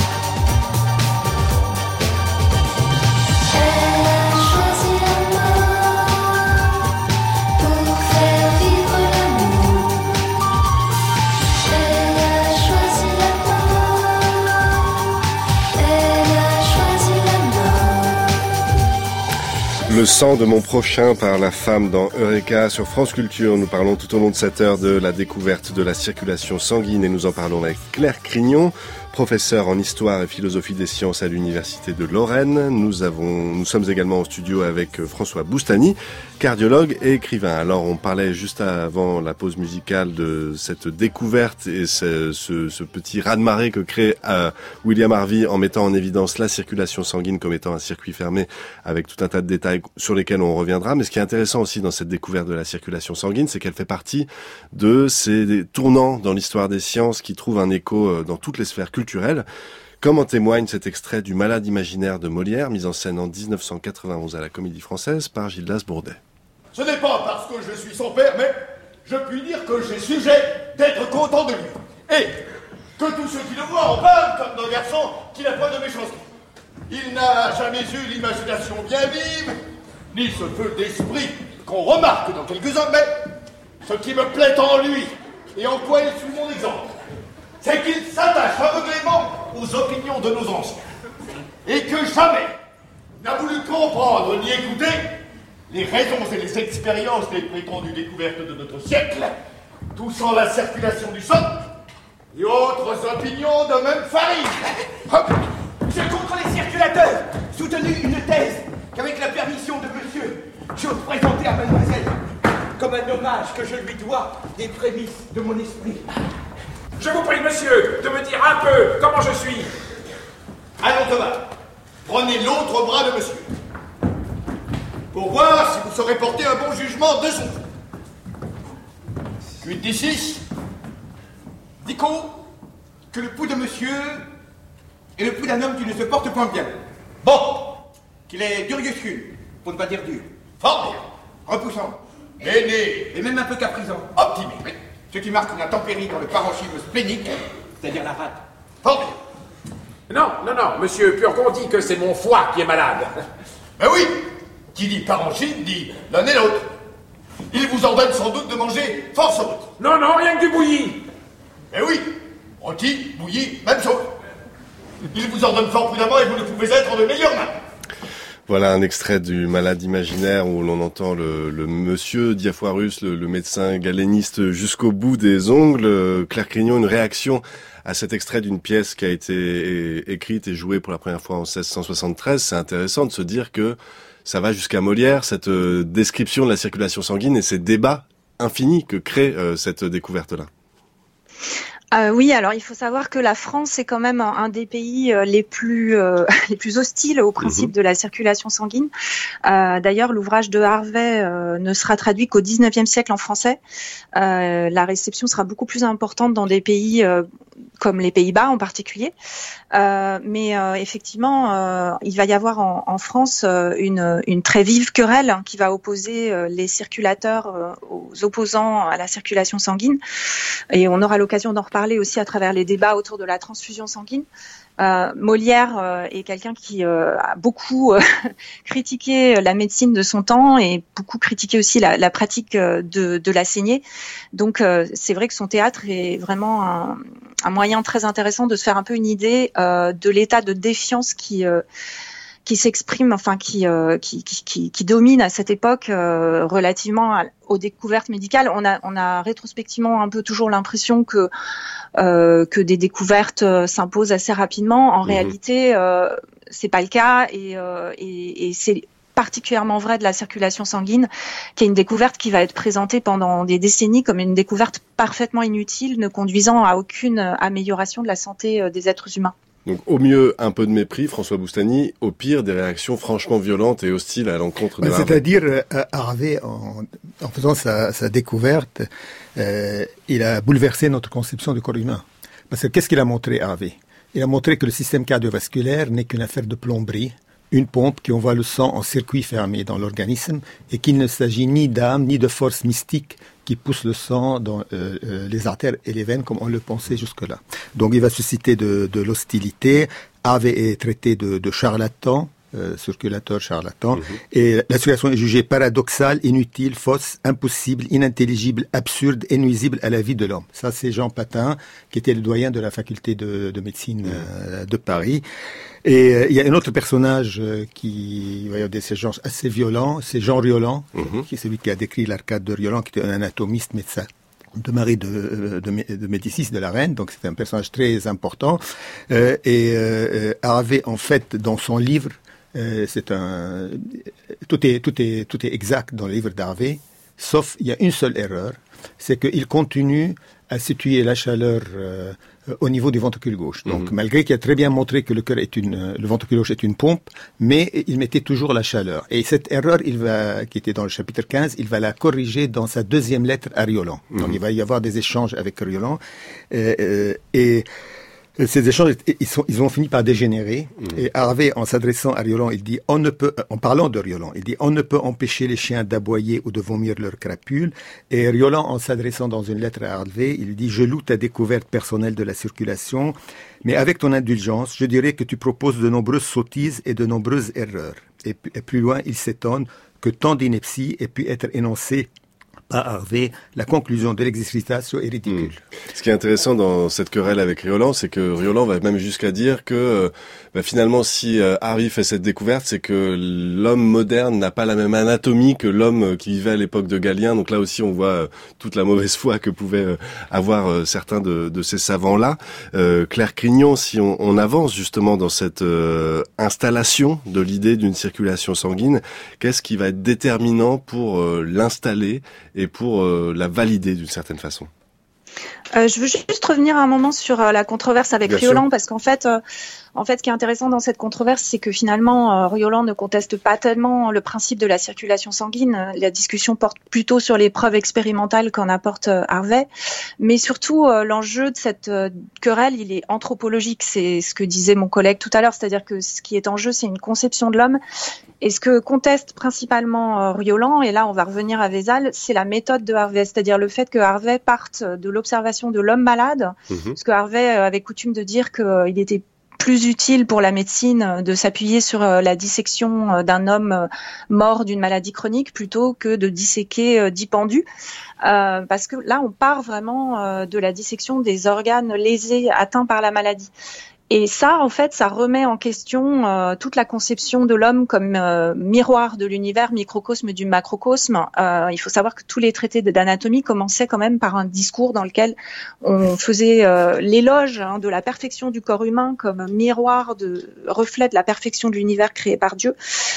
Le sang de mon prochain par la femme dans Eureka sur France Culture. Nous parlons tout au long de cette heure de la découverte de la circulation sanguine et nous en parlons avec Claire Crignon, professeure en histoire et philosophie des sciences à l'université de Lorraine. Nous sommes également en studio avec François Boustany, cardiologue et écrivain. Alors on parlait juste avant la pause musicale de cette découverte et ce petit raz-de-marée que crée William Harvey en mettant en évidence la circulation sanguine comme étant un circuit fermé avec tout un tas de détails sur lesquels on reviendra. Mais ce qui est intéressant aussi dans cette découverte de la circulation sanguine, c'est qu'elle fait partie de ces tournants dans l'histoire des sciences qui trouvent un écho dans toutes les sphères culturelles, comme en témoigne cet extrait du Malade imaginaire de Molière, mis en scène en 1991 à la Comédie Française par Gildas Bourdet. Ce n'est pas parce que je suis son père, mais je puis dire que j'ai sujet d'être content de lui. Et que tous ceux qui le voient en parlent comme d'un garçon qui n'a pas de méchanceté. Il n'a jamais eu l'imagination bien vive, ni ce feu d'esprit qu'on remarque dans quelques hommes, mais ce qui me plaît en lui, et en quoi il suit mon exemple, c'est qu'il s'attache aveuglément aux opinions de nos anciens, et que jamais n'a voulu comprendre ni écouter les raisons et les expériences des prétendues découvertes de notre siècle, touchant la circulation du sang et autres opinions de même farine. C'est contre les circulateurs, soutenu une thèse qu'avec la permission de monsieur, j'ose présenter à mademoiselle comme un hommage que je lui dois des prémices de mon esprit. Je vous prie, monsieur, de me dire un peu comment je suis. Allons, Thomas, prenez l'autre bras de monsieur, pour voir si vous saurez porter un bon jugement de son. 8 d'ici. Dico, que le pouls de monsieur est le pouls d'un homme qui ne se porte point bien. Bon, qu'il est duriuscule, pour ne pas dire dur. Fort bien. Repoussant. Aîné. Et même un peu caprisant. Optimiste. Oui. Ce qui marque une intempérie dans le parenchyme splénique, c'est-à-dire la rate. Fort bien. Non, monsieur Purgon dit que c'est mon foie qui est malade. Ben oui, qui dit parenchyme dit l'un et l'autre. Il vous ordonne sans doute de manger force haute. Non, rien que du bouilli. Ben oui, rôti, bouilli, même chose. Il vous ordonne fort prudemment et vous ne pouvez être de meilleures mains. Voilà un extrait du Malade imaginaire où l'on entend le monsieur Diafoirus, le médecin galéniste jusqu'au bout des ongles. Claire Crignon, une réaction à cet extrait d'une pièce qui a été écrite et jouée pour la première fois en 1673. C'est intéressant de se dire que ça va jusqu'à Molière, cette description de la circulation sanguine et ces débats infinis que crée cette découverte-là. Oui, alors il faut savoir que la France est quand même un des pays les plus hostiles au principe de la circulation sanguine. D'ailleurs, l'ouvrage de Harvey ne sera traduit qu'au XIXe siècle en français. La réception sera beaucoup plus importante dans des pays comme les Pays-Bas en particulier. Mais effectivement, il va y avoir en France une très vive querelle qui va opposer les circulateurs aux opposants à la circulation sanguine. Et on aura l'occasion d'en reparler aussi à travers les débats autour de la transfusion sanguine. Molière est quelqu'un qui a beaucoup critiqué la médecine de son temps et beaucoup critiqué aussi la pratique de la saignée. Donc c'est vrai que son théâtre est vraiment un moyen très intéressant de se faire un peu une idée de l'état de défiance qui s'exprime, enfin qui domine à cette époque relativement aux découvertes médicales. On a rétrospectivement un peu toujours l'impression que des découvertes s'imposent assez rapidement. En réalité, c'est pas le cas et c'est particulièrement vrai de la circulation sanguine, qui est une découverte qui va être présentée pendant des décennies comme une découverte parfaitement inutile, ne conduisant à aucune amélioration de la santé des êtres humains. Donc au mieux, un peu de mépris, François Boustany, au pire, des réactions franchement violentes et hostiles à l'encontre de Harvey. C'est-à-dire, Harvey, en faisant sa découverte, il a bouleversé notre conception du corps humain. Parce que qu'est-ce qu'il a montré, Harvey? Il a montré que le système cardiovasculaire n'est qu'une affaire de plomberie, une pompe qui envoie le sang en circuit fermé dans l'organisme et qu'il ne s'agit ni d'âme ni de force mystique qui pousse le sang dans les artères et les veines comme on le pensait jusque-là. Donc il va susciter de l'hostilité. Harvey est traité de charlatan, circulateur charlatan, et la circulation est jugée paradoxale, inutile, fausse, impossible, inintelligible, absurde et nuisible à la vie de l'homme. Ça, c'est Jean Patin, qui était le doyen de la faculté de médecine de Paris. Et il y a un autre personnage qui va y avoir des séances assez violents, c'est Jean Rioland, qui est celui qui a décrit l'Arcade de Rioland, qui était un anatomiste médecin de Marie de Médicis de la Reine, donc c'est un personnage très important. Harvey, en fait, dans son livre, tout est exact dans le livre d'Harvey, sauf il y a une seule erreur, c'est qu'il continue à situer la chaleur au niveau du ventricule gauche. Donc, malgré qu'il a très bien montré que le ventricule gauche est une pompe, mais il mettait toujours la chaleur. Et cette erreur, qui était dans le chapitre 15, il va la corriger dans sa deuxième lettre à Rioland. Donc, il va y avoir des échanges avec Rioland. Et ces échanges, ils ont fini par dégénérer. Et Harvey, en s'adressant à Rioland, il dit, en parlant de Rioland, il dit, on ne peut empêcher les chiens d'aboyer ou de vomir leurs crapules. Et Rioland, en s'adressant dans une lettre à Harvey, il dit, je loue ta découverte personnelle de la circulation, mais avec ton indulgence, je dirais que tu proposes de nombreuses sottises et de nombreuses erreurs. Et plus loin, il s'étonne que tant d'inepties aient pu être énoncées à Harvey, la conclusion de l'exercitation est ridicule. Ce qui est intéressant dans cette querelle avec Rioland, c'est que Rioland va même jusqu'à dire que finalement, si Harvey fait cette découverte, c'est que l'homme moderne n'a pas la même anatomie que l'homme qui vivait à l'époque de Galien. Donc là aussi, on voit toute la mauvaise foi que pouvaient avoir certains de ces savants-là. Claire Crignon, si on avance justement dans cette installation de l'idée d'une circulation sanguine, qu'est-ce qui va être déterminant pour l'installer et pour la valider d'une certaine façon? Je veux juste revenir un moment sur la controverse avec Rioland, parce qu'en fait, ce qui est intéressant dans cette controverse, c'est que finalement, Rioland ne conteste pas tellement le principe de la circulation sanguine. La discussion porte plutôt sur les preuves expérimentales qu'en apporte Harvey. Mais surtout, l'enjeu de cette querelle, il est anthropologique. C'est ce que disait mon collègue tout à l'heure, c'est-à-dire que ce qui est en jeu, c'est une conception de l'homme. Et ce que conteste principalement Rioland, et là on va revenir à Vézal, c'est la méthode de Harvey, c'est-à-dire le fait que Harvey parte de l'observation de l'homme malade, parce que Harvey avait coutume de dire qu'il était plus utile pour la médecine de s'appuyer sur la dissection d'un homme mort d'une maladie chronique plutôt que de disséquer 10 pendus. Parce que là, on part vraiment de la dissection des organes lésés, atteints par la maladie. Et ça, en fait, ça remet en question toute la conception de l'homme comme miroir de l'univers, microcosme du macrocosme. Il faut savoir que tous les traités d'anatomie commençaient quand même par un discours dans lequel on faisait l'éloge de la perfection du corps humain comme miroir, reflet de la perfection de l'univers créé par Dieu.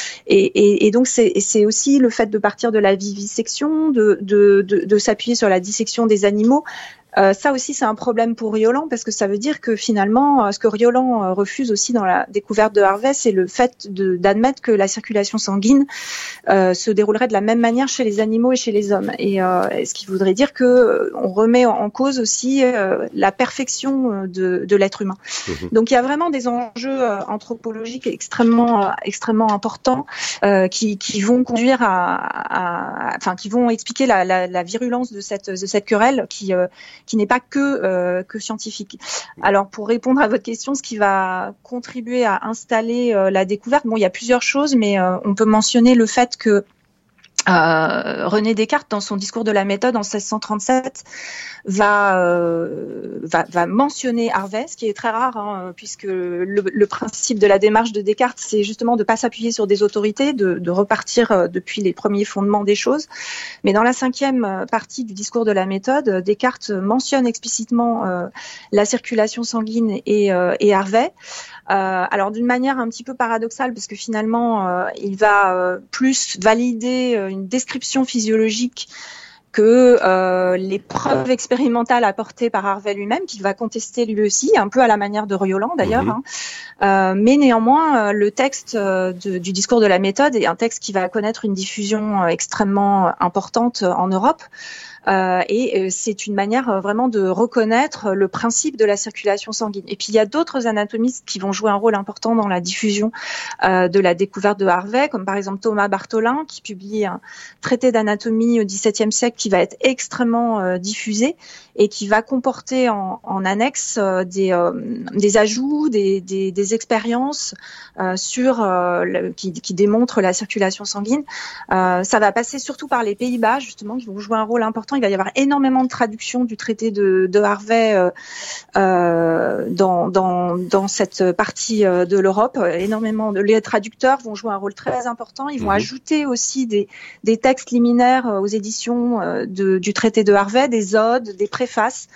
Et donc, c'est aussi le fait de partir de la vivisection, de s'appuyer sur la dissection des animaux. Ça aussi, c'est un problème pour Rioland parce que ça veut dire que finalement, ce que Rioland refuse aussi dans la découverte de Harvey, c'est le fait d'admettre que la circulation sanguine se déroulerait de la même manière chez les animaux et chez les hommes. Et ce qui voudrait dire que on remet en cause aussi la perfection de l'être humain. Donc il y a vraiment des enjeux anthropologiques extrêmement importants qui vont conduire qui vont expliquer la virulence de cette querelle qui n'est pas que scientifique. Alors pour répondre à votre question, ce qui va contribuer à installer la découverte, bon, il y a plusieurs choses, mais on peut mentionner le fait que René Descartes, dans son discours de la méthode en 1637, va mentionner Harvey, ce qui est très rare, puisque le principe de la démarche de Descartes, c'est justement de pas s'appuyer sur des autorités, de repartir depuis les premiers fondements des choses. Mais dans la 5e partie du discours de la méthode, Descartes mentionne explicitement la circulation sanguine et Harvey. Alors d'une manière un petit peu paradoxale, parce que finalement, il va plus valider une description physiologique que les preuves expérimentales apportées par Harvey lui-même, qu'il va contester lui aussi, un peu à la manière de Rioland d'ailleurs. Mais néanmoins, le texte du discours de la méthode est un texte qui va connaître une diffusion extrêmement importante en Europe. Et c'est une manière vraiment de reconnaître le principe de la circulation sanguine. Et puis il y a d'autres anatomistes qui vont jouer un rôle important dans la diffusion de la découverte de Harvey, comme par exemple Thomas Bartholin, qui publie un traité d'anatomie au XVIIe siècle qui va être extrêmement diffusé et qui va comporter en annexe des ajouts, des expériences qui démontrent la circulation sanguine. Ça va passer surtout par les Pays-Bas, justement, qui vont jouer un rôle important. Il va y avoir énormément de traductions du traité de Harvey dans cette partie de l'Europe. Les traducteurs vont jouer un rôle très important. Ils vont ajouter aussi des textes liminaires aux éditions du traité de Harvey, des odes, des préfaces.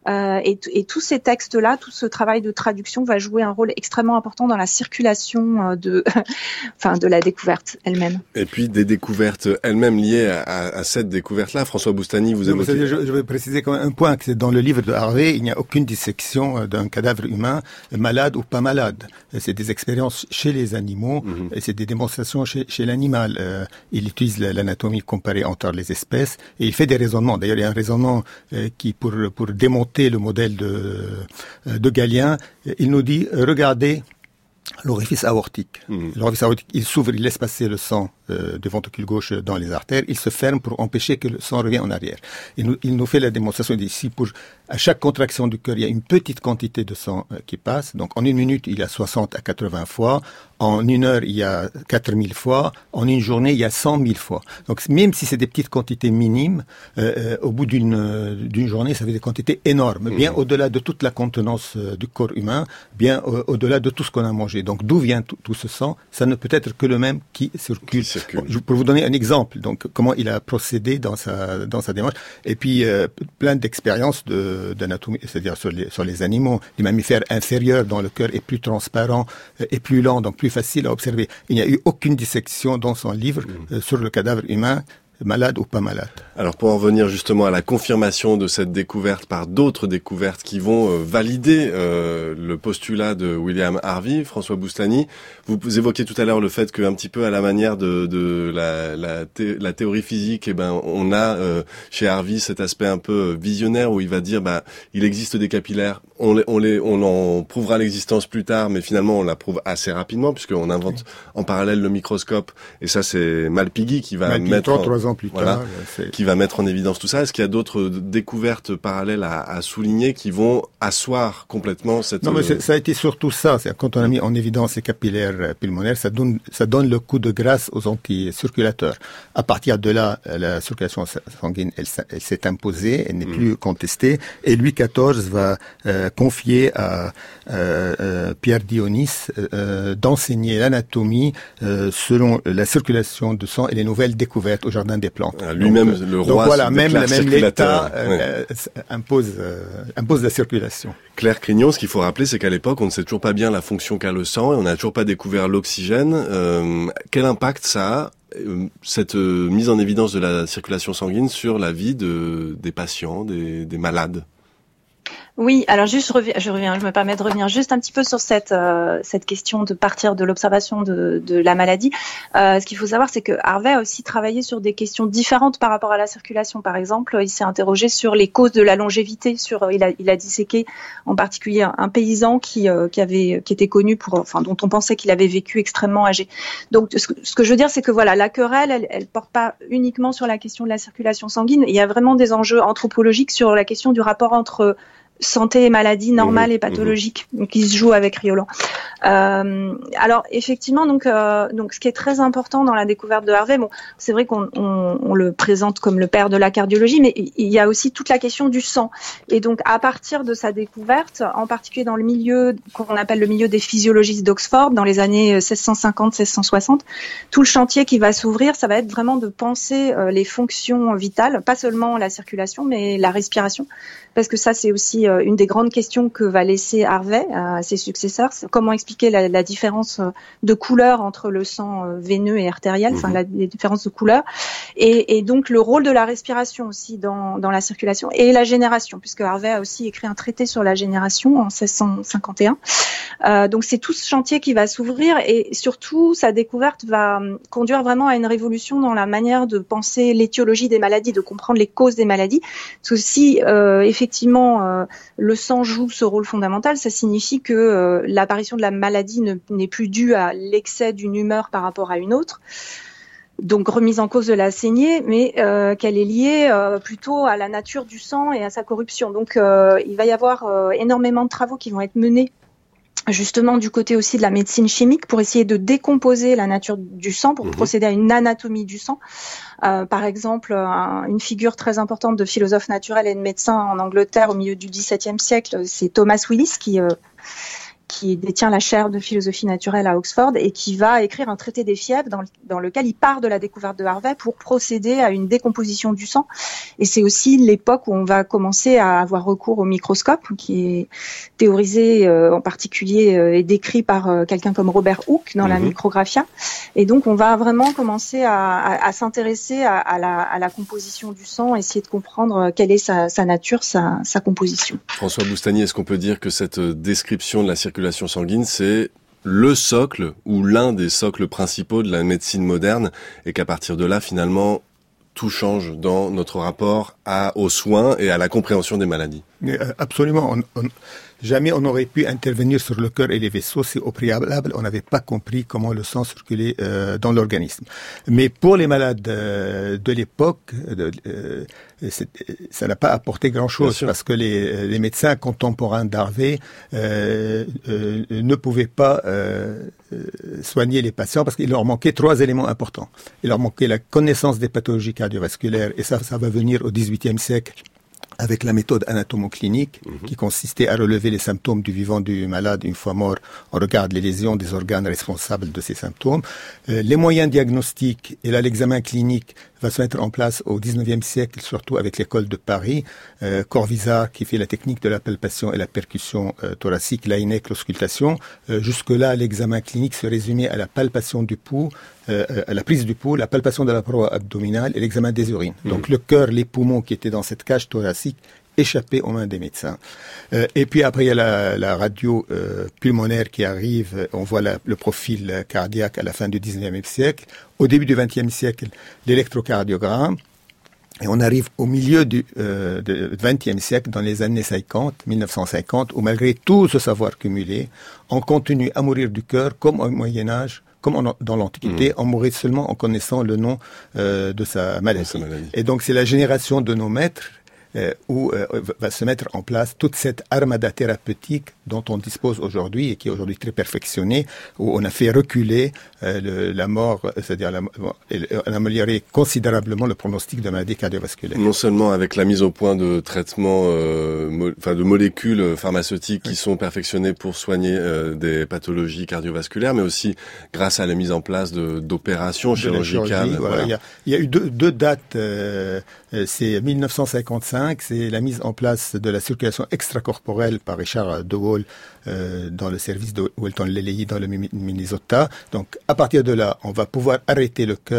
Et tous ces textes-là, tout ce travail de traduction va jouer un rôle extrêmement important dans la circulation de la découverte elle-même. Et puis des découvertes elles-mêmes liées à cette découverte-là. François Boustany, vous évoquez... Je vais préciser quand même un point, que c'est dans le livre de Harvey, il n'y a aucune dissection d'un cadavre humain, malade ou pas malade. C'est des expériences chez les animaux, et c'est des démonstrations chez l'animal. Il utilise l'anatomie comparée entre les espèces, et il fait des raisonnements. D'ailleurs, il y a un raisonnement qui, pour démonter le modèle de Galien, il nous dit, regardez l'orifice aortique. L'orifice aortique, il s'ouvre, il laisse passer le sang du ventricule gauche dans les artères, il se ferme pour empêcher que le sang revienne en arrière. Il nous fait la démonstration d'ici, à chaque contraction du cœur, il y a une petite quantité de sang qui passe. Donc en une minute, il y a 60 à 80 fois. En une heure, il y a 4000 fois. En une journée, il y a 100 000 fois. Donc même si c'est des petites quantités minimes, au bout d'une journée, ça fait des quantités énormes, bien au-delà de toute la contenance du corps humain, bien au-delà de tout ce qu'on a mangé. Donc d'où vient tout ce sang? Ça ne peut être que le même qui circule. Pour vous donner un exemple, donc comment il a procédé dans sa démarche, et puis plein d'expériences d'anatomie, c'est-à-dire sur les animaux. Les mammifères inférieurs dont le cœur est plus transparent et plus lent, donc plus facile à observer. Il n'y a eu aucune dissection dans son livre sur le cadavre humain, malade ou pas malade. Alors pour en venir justement à la confirmation de cette découverte par d'autres découvertes qui vont valider le postulat de William Harvey, François Boustany, vous évoquiez tout à l'heure le fait qu'un petit peu à la manière de la théorie physique, on a chez Harvey cet aspect un peu visionnaire où il va dire il existe des capillaires, on en prouvera l'existence plus tard, mais finalement on la prouve assez rapidement puisqu'on invente en parallèle le microscope, et ça c'est Malpighi qui va mettre 3 ans plus tard, qui va mettre en évidence tout ça. Est-ce qu'il y a d'autres découvertes parallèles à souligner qui vont asseoir complètement cette... Non, mais ça a été surtout ça. C'est quand on a mis en évidence les capillaires pulmonaires, ça donne le coup de grâce aux anticirculateurs. À partir de là, la circulation sanguine, elle s'est imposée, elle n'est plus contestée, et Louis XIV va confier à Pierre Dionis d'enseigner l'anatomie selon la circulation de sang et les nouvelles découvertes au jardin des plantes. Lui-même, le roi, donc voilà, même l'État impose la circulation. Claire Crignon, ce qu'il faut rappeler, c'est qu'à l'époque, on ne sait toujours pas bien la fonction qu'a le sang et on n'a toujours pas découvert l'oxygène. Quel impact ça a, cette mise en évidence de la circulation sanguine, sur la vie des patients, des malades? Oui, alors juste je me permets de revenir juste un petit peu sur cette question de partir de l'observation de la maladie. Ce qu'il faut savoir, c'est que Harvey a aussi travaillé sur des questions différentes par rapport à la circulation. Par exemple, il s'est interrogé sur les causes de la longévité. Il a disséqué en particulier un paysan qui était connu dont on pensait qu'il avait vécu extrêmement âgé. Donc, ce que je veux dire, c'est que voilà, la querelle, elle porte pas uniquement sur la question de la circulation sanguine. Il y a vraiment des enjeux anthropologiques sur la question du rapport entre santé et maladie normale et pathologique qui se joue avec Riolan. Alors effectivement, donc ce qui est très important dans la découverte de Harvey, c'est vrai qu'on le présente comme le père de la cardiologie, mais il y a aussi toute la question du sang. Et donc à partir de sa découverte, en particulier dans le milieu qu'on appelle le milieu des physiologistes d'Oxford, dans les années 1650-1660, tout le chantier qui va s'ouvrir, ça va être vraiment de penser les fonctions vitales, pas seulement la circulation, mais la respiration. Parce que ça, c'est aussi une des grandes questions que va laisser Harvey à ses successeurs. Comment expliquer la différence de couleur entre le sang veineux et artériel, les différences de couleur, et donc le rôle de la respiration aussi dans la circulation et la génération, puisque Harvey a aussi écrit un traité sur la génération en 1651. Donc c'est tout ce chantier qui va s'ouvrir, et surtout sa découverte va conduire vraiment à une révolution dans la manière de penser l'étiologie des maladies, de comprendre les causes des maladies. Parce que si effectivement le sang joue ce rôle fondamental, ça signifie que l'apparition de la maladie n'est plus due à l'excès d'une humeur par rapport à une autre, donc remise en cause de la saignée, mais qu'elle est liée plutôt à la nature du sang et à sa corruption. Donc il va y avoir énormément de travaux qui vont être menés justement du côté aussi de la médecine chimique pour essayer de décomposer la nature du sang, pour procéder à une anatomie du sang. Par exemple, une figure très importante de philosophe naturel et de médecin en Angleterre au milieu du XVIIe siècle, c'est Thomas Willis qui détient la chaire de philosophie naturelle à Oxford et qui va écrire un traité des fièvres dans lequel il part de la découverte de Harvey pour procéder à une décomposition du sang. Et c'est aussi l'époque où on va commencer à avoir recours au microscope, qui est théorisé en particulier et décrit par quelqu'un comme Robert Hooke dans la micrographia. Et donc on va vraiment commencer à s'intéresser à la composition du sang, essayer de comprendre quelle est sa nature, sa composition. François Boustany, est-ce qu'on peut dire que cette description de la circulation sanguine, c'est le socle ou l'un des socles principaux de la médecine moderne, et qu'à partir de là, finalement, tout change dans notre rapport aux soins et à la compréhension des maladies? Absolument. Jamais on n'aurait pu intervenir sur le cœur et les vaisseaux si au préalable on n'avait pas compris comment le sang circulait dans l'organisme. Mais pour les malades de l'époque, ça n'a pas apporté grand-chose, parce que les médecins contemporains d'Harvey ne pouvaient pas soigner les patients parce qu'il leur manquait 3 éléments importants. Il leur manquait la connaissance des pathologies cardiovasculaires, et ça va venir au XVIIIe siècle avec la méthode anatomo-clinique qui consistait à relever les symptômes du vivant du malade. Une fois mort, on regarde les lésions des organes responsables de ces symptômes. Les moyens diagnostiques et là l'examen clinique va se mettre en place au XIXe siècle, surtout avec l'école de Paris. Corvisart qui fait la technique de la palpation et la percussion thoracique, Laennec l'auscultation. Jusque-là, l'examen clinique se résumait à la palpation du pouls, à la prise du pouls, la palpation de la paroi abdominale et l'examen des urines. Donc le cœur, les poumons qui étaient dans cette cage thoracique échappaient aux mains des médecins. Et puis après, il y a la radio pulmonaire qui arrive. On voit le profil cardiaque à la fin du XIXe siècle. Au début du XXe siècle, l'électrocardiogramme. Et on arrive au milieu du XXe siècle, dans les années 1950, où malgré tout ce savoir cumulé, on continue à mourir du cœur comme au Moyen-Âge, comme dans l'Antiquité, on mourait seulement en connaissant le nom de sa maladie. Et donc c'est la génération de nos maîtres où va se mettre en place toute cette armada thérapeutique dont on dispose aujourd'hui et qui est aujourd'hui très perfectionnée, où on a fait reculer la mort, c'est-à-dire on a amélioré considérablement le pronostic de maladies cardiovasculaires. Non seulement avec la mise au point de traitements, de molécules pharmaceutiques qui sont perfectionnées pour soigner des pathologies cardiovasculaires, mais aussi grâce à la mise en place d'opérations chirurgicales. Voilà. Il y a eu deux dates, c'est 1955, c'est la mise en place de la circulation extracorporelle par Richard de Gaulle dans le service de Welton Leleyi dans le Minnesota. Donc à partir de là, on va pouvoir arrêter le cœur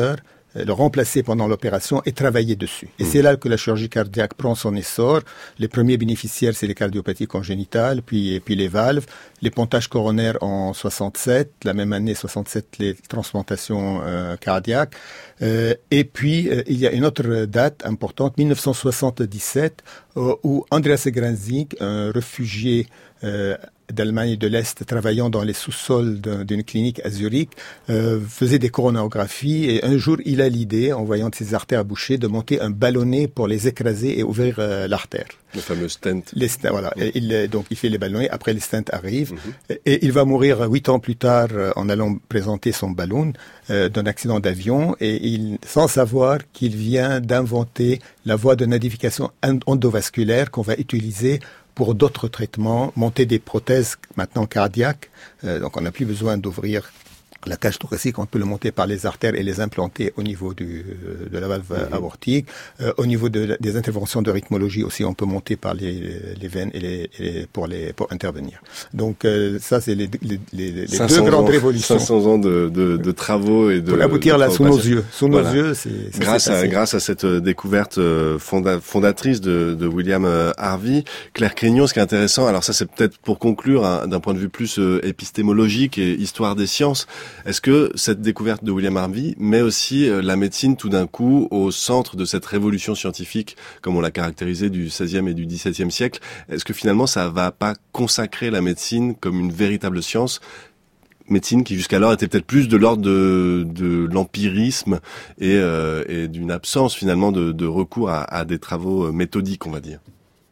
le remplacer pendant l'opération et travailler dessus. Et c'est là que la chirurgie cardiaque prend son essor. Les premiers bénéficiaires, c'est les cardiopathies congénitales, puis les valves, les pontages coronaires en 67, la même année 67, les transplantations cardiaques. Et puis, il y a une autre date importante, 1977, où Andreas Granzig, un réfugié d'Allemagne de l'Est travaillant dans les sous-sols d'une clinique à Zurich, faisait des coronarographies et un jour il a l'idée, en voyant ses artères bouchées, de monter un ballonnet pour les écraser et ouvrir l'artère. Le fameux stent. Les stents, voilà. Donc il fait les ballonnets, après les stents arrivent et il va mourir 8 ans plus tard en allant présenter son ballon d'un accident d'avion et sans savoir qu'il vient d'inventer la voie de nadification endovasculaire qu'on va utiliser pour d'autres traitements, monter des prothèses maintenant cardiaques. Donc on n'a plus besoin d'ouvrir la cage thoracique, on peut le monter par les artères et les implanter au niveau de la valve aortique. Au niveau des interventions de rythmologie aussi, on peut monter par les veines pour intervenir. Donc ça, c'est les deux grandes révolutions. 500 ans de travaux et de... Pour aboutir là, sous nos yeux. Sous nos yeux, c'est grâce à cette découverte fondatrice de William Harvey. Claire Crignon, ce qui est intéressant, alors ça c'est peut-être pour conclure, d'un point de vue plus épistémologique et histoire des sciences, est-ce que cette découverte de William Harvey met aussi la médecine tout d'un coup au centre de cette révolution scientifique, comme on l'a caractérisé du XVIe et du XVIIe siècle? Est-ce que finalement ça va pas consacrer la médecine comme une véritable science? Médecine qui jusqu'alors était peut-être plus de l'ordre de l'empirisme et d'une absence finalement de recours à des travaux méthodiques, on va dire.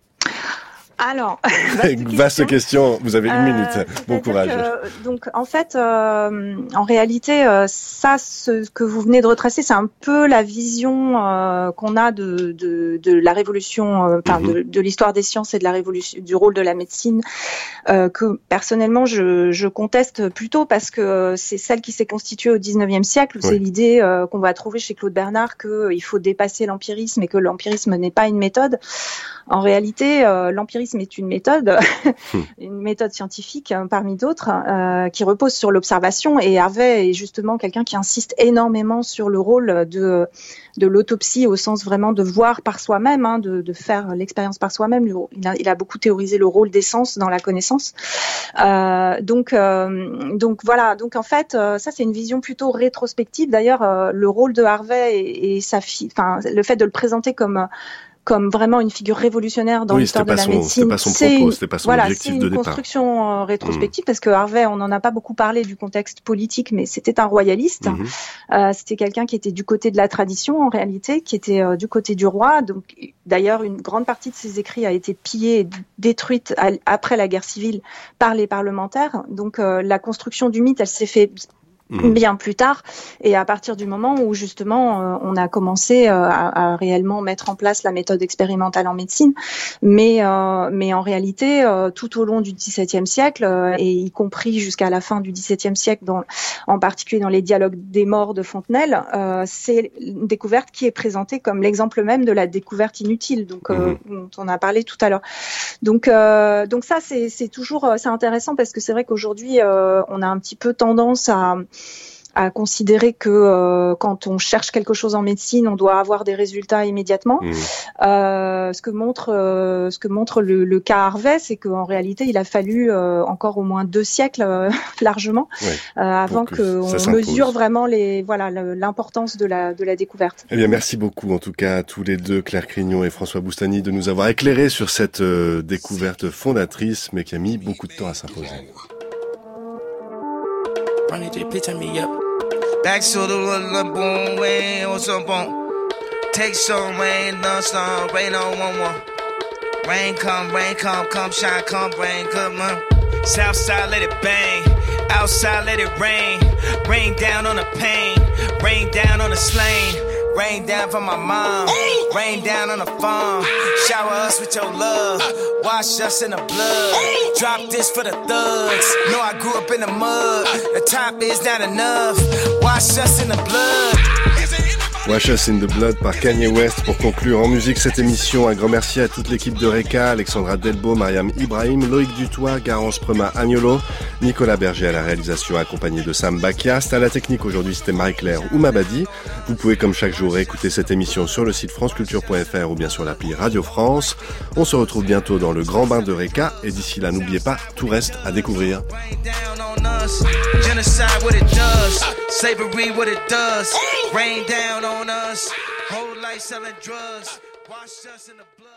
Alors, vaste question. Vous avez une minute. Bon courage. Donc, en fait, en réalité, ce que vous venez de retracer, c'est un peu la vision qu'on a de la révolution, de l'histoire des sciences et de la révolution, du rôle de la médecine, que personnellement je conteste plutôt parce que c'est celle qui s'est constituée au XIXe siècle, où c'est l'idée qu'on va trouver chez Claude Bernard qu'il faut dépasser l'empirisme et que l'empirisme n'est pas une méthode. En réalité, l'empirisme est une méthode scientifique parmi d'autres, qui repose sur l'observation. Et Harvey est justement quelqu'un qui insiste énormément sur le rôle de l'autopsie au sens vraiment de voir par soi-même, de faire l'expérience par soi-même. Il a beaucoup théorisé le rôle des sens dans la connaissance. Donc voilà. Donc en fait, ça c'est une vision plutôt rétrospective. D'ailleurs, le rôle de Harvey et le fait de le présenter comme vraiment une figure révolutionnaire dans l'histoire de la médecine. C'était pas son objectif de départ. C'est une construction rétrospective parce que Harvey, on n'en a pas beaucoup parlé du contexte politique, mais c'était un royaliste. C'était quelqu'un qui était du côté de la tradition en réalité, qui était du côté du roi. Donc, d'ailleurs, une grande partie de ses écrits a été pillée et détruite après la guerre civile par les parlementaires. Donc, la construction du mythe, elle s'est faite bien plus tard, et à partir du moment où justement on a commencé à réellement mettre en place la méthode expérimentale en médecine, mais en réalité tout au long du XVIIe siècle et y compris jusqu'à la fin du XVIIe siècle, en particulier dans les dialogues des morts de Fontenelle, c'est une découverte qui est présentée comme l'exemple même de la découverte inutile, donc dont on a parlé tout à l'heure. Donc ça c'est toujours c'est intéressant parce que c'est vrai qu'aujourd'hui on a un petit peu tendance à considérer que quand on cherche quelque chose en médecine, on doit avoir des résultats immédiatement. Ce que montre le cas Harvey, c'est qu'en réalité, il a fallu encore au moins 2 siècles largement avant qu'on mesure vraiment l'importance de la découverte. Eh bien, merci beaucoup en tout cas à tous les deux, Claire Crignon et François Boustany, de nous avoir éclairés sur cette découverte fondatrice, mais qui a mis beaucoup de temps à s'imposer. Run it, just pitch me up. Back to the boom, way, what's up, boom? Take some rain, done some rain on 1-1. Rain, come, shine, come, rain, come on. South side, let it bang. Outside, let it rain. Rain down on the pain. Rain down on the slain. Rain down from my mom. Rain down on the farm. Shower us with your love. Wash us in the blood. Drop this for the thugs. Know I grew up in the mud. The top is not enough. Wash us in the blood. Wash Us in the Blood par Kanye West pour conclure en musique cette émission. Un grand merci à toute l'équipe de Reka, Alexandra Delbo, Mariam Ibrahim, Loïc Dutoit, Garance Prema Agnolo, Nicolas Berger à la réalisation accompagné de Sam Bakiast. À la technique aujourd'hui c'était Marie-Claire Oumabadi. Vous pouvez comme chaque jour écouter cette émission sur le site franceculture.fr ou bien sur l'appli Radio France. On se retrouve bientôt dans le grand bain de Reka et d'ici là n'oubliez pas, tout reste à découvrir. Genocide, what it does. Slavery, what it does. Rain down on us. Whole life selling drugs. Wash us in the blood.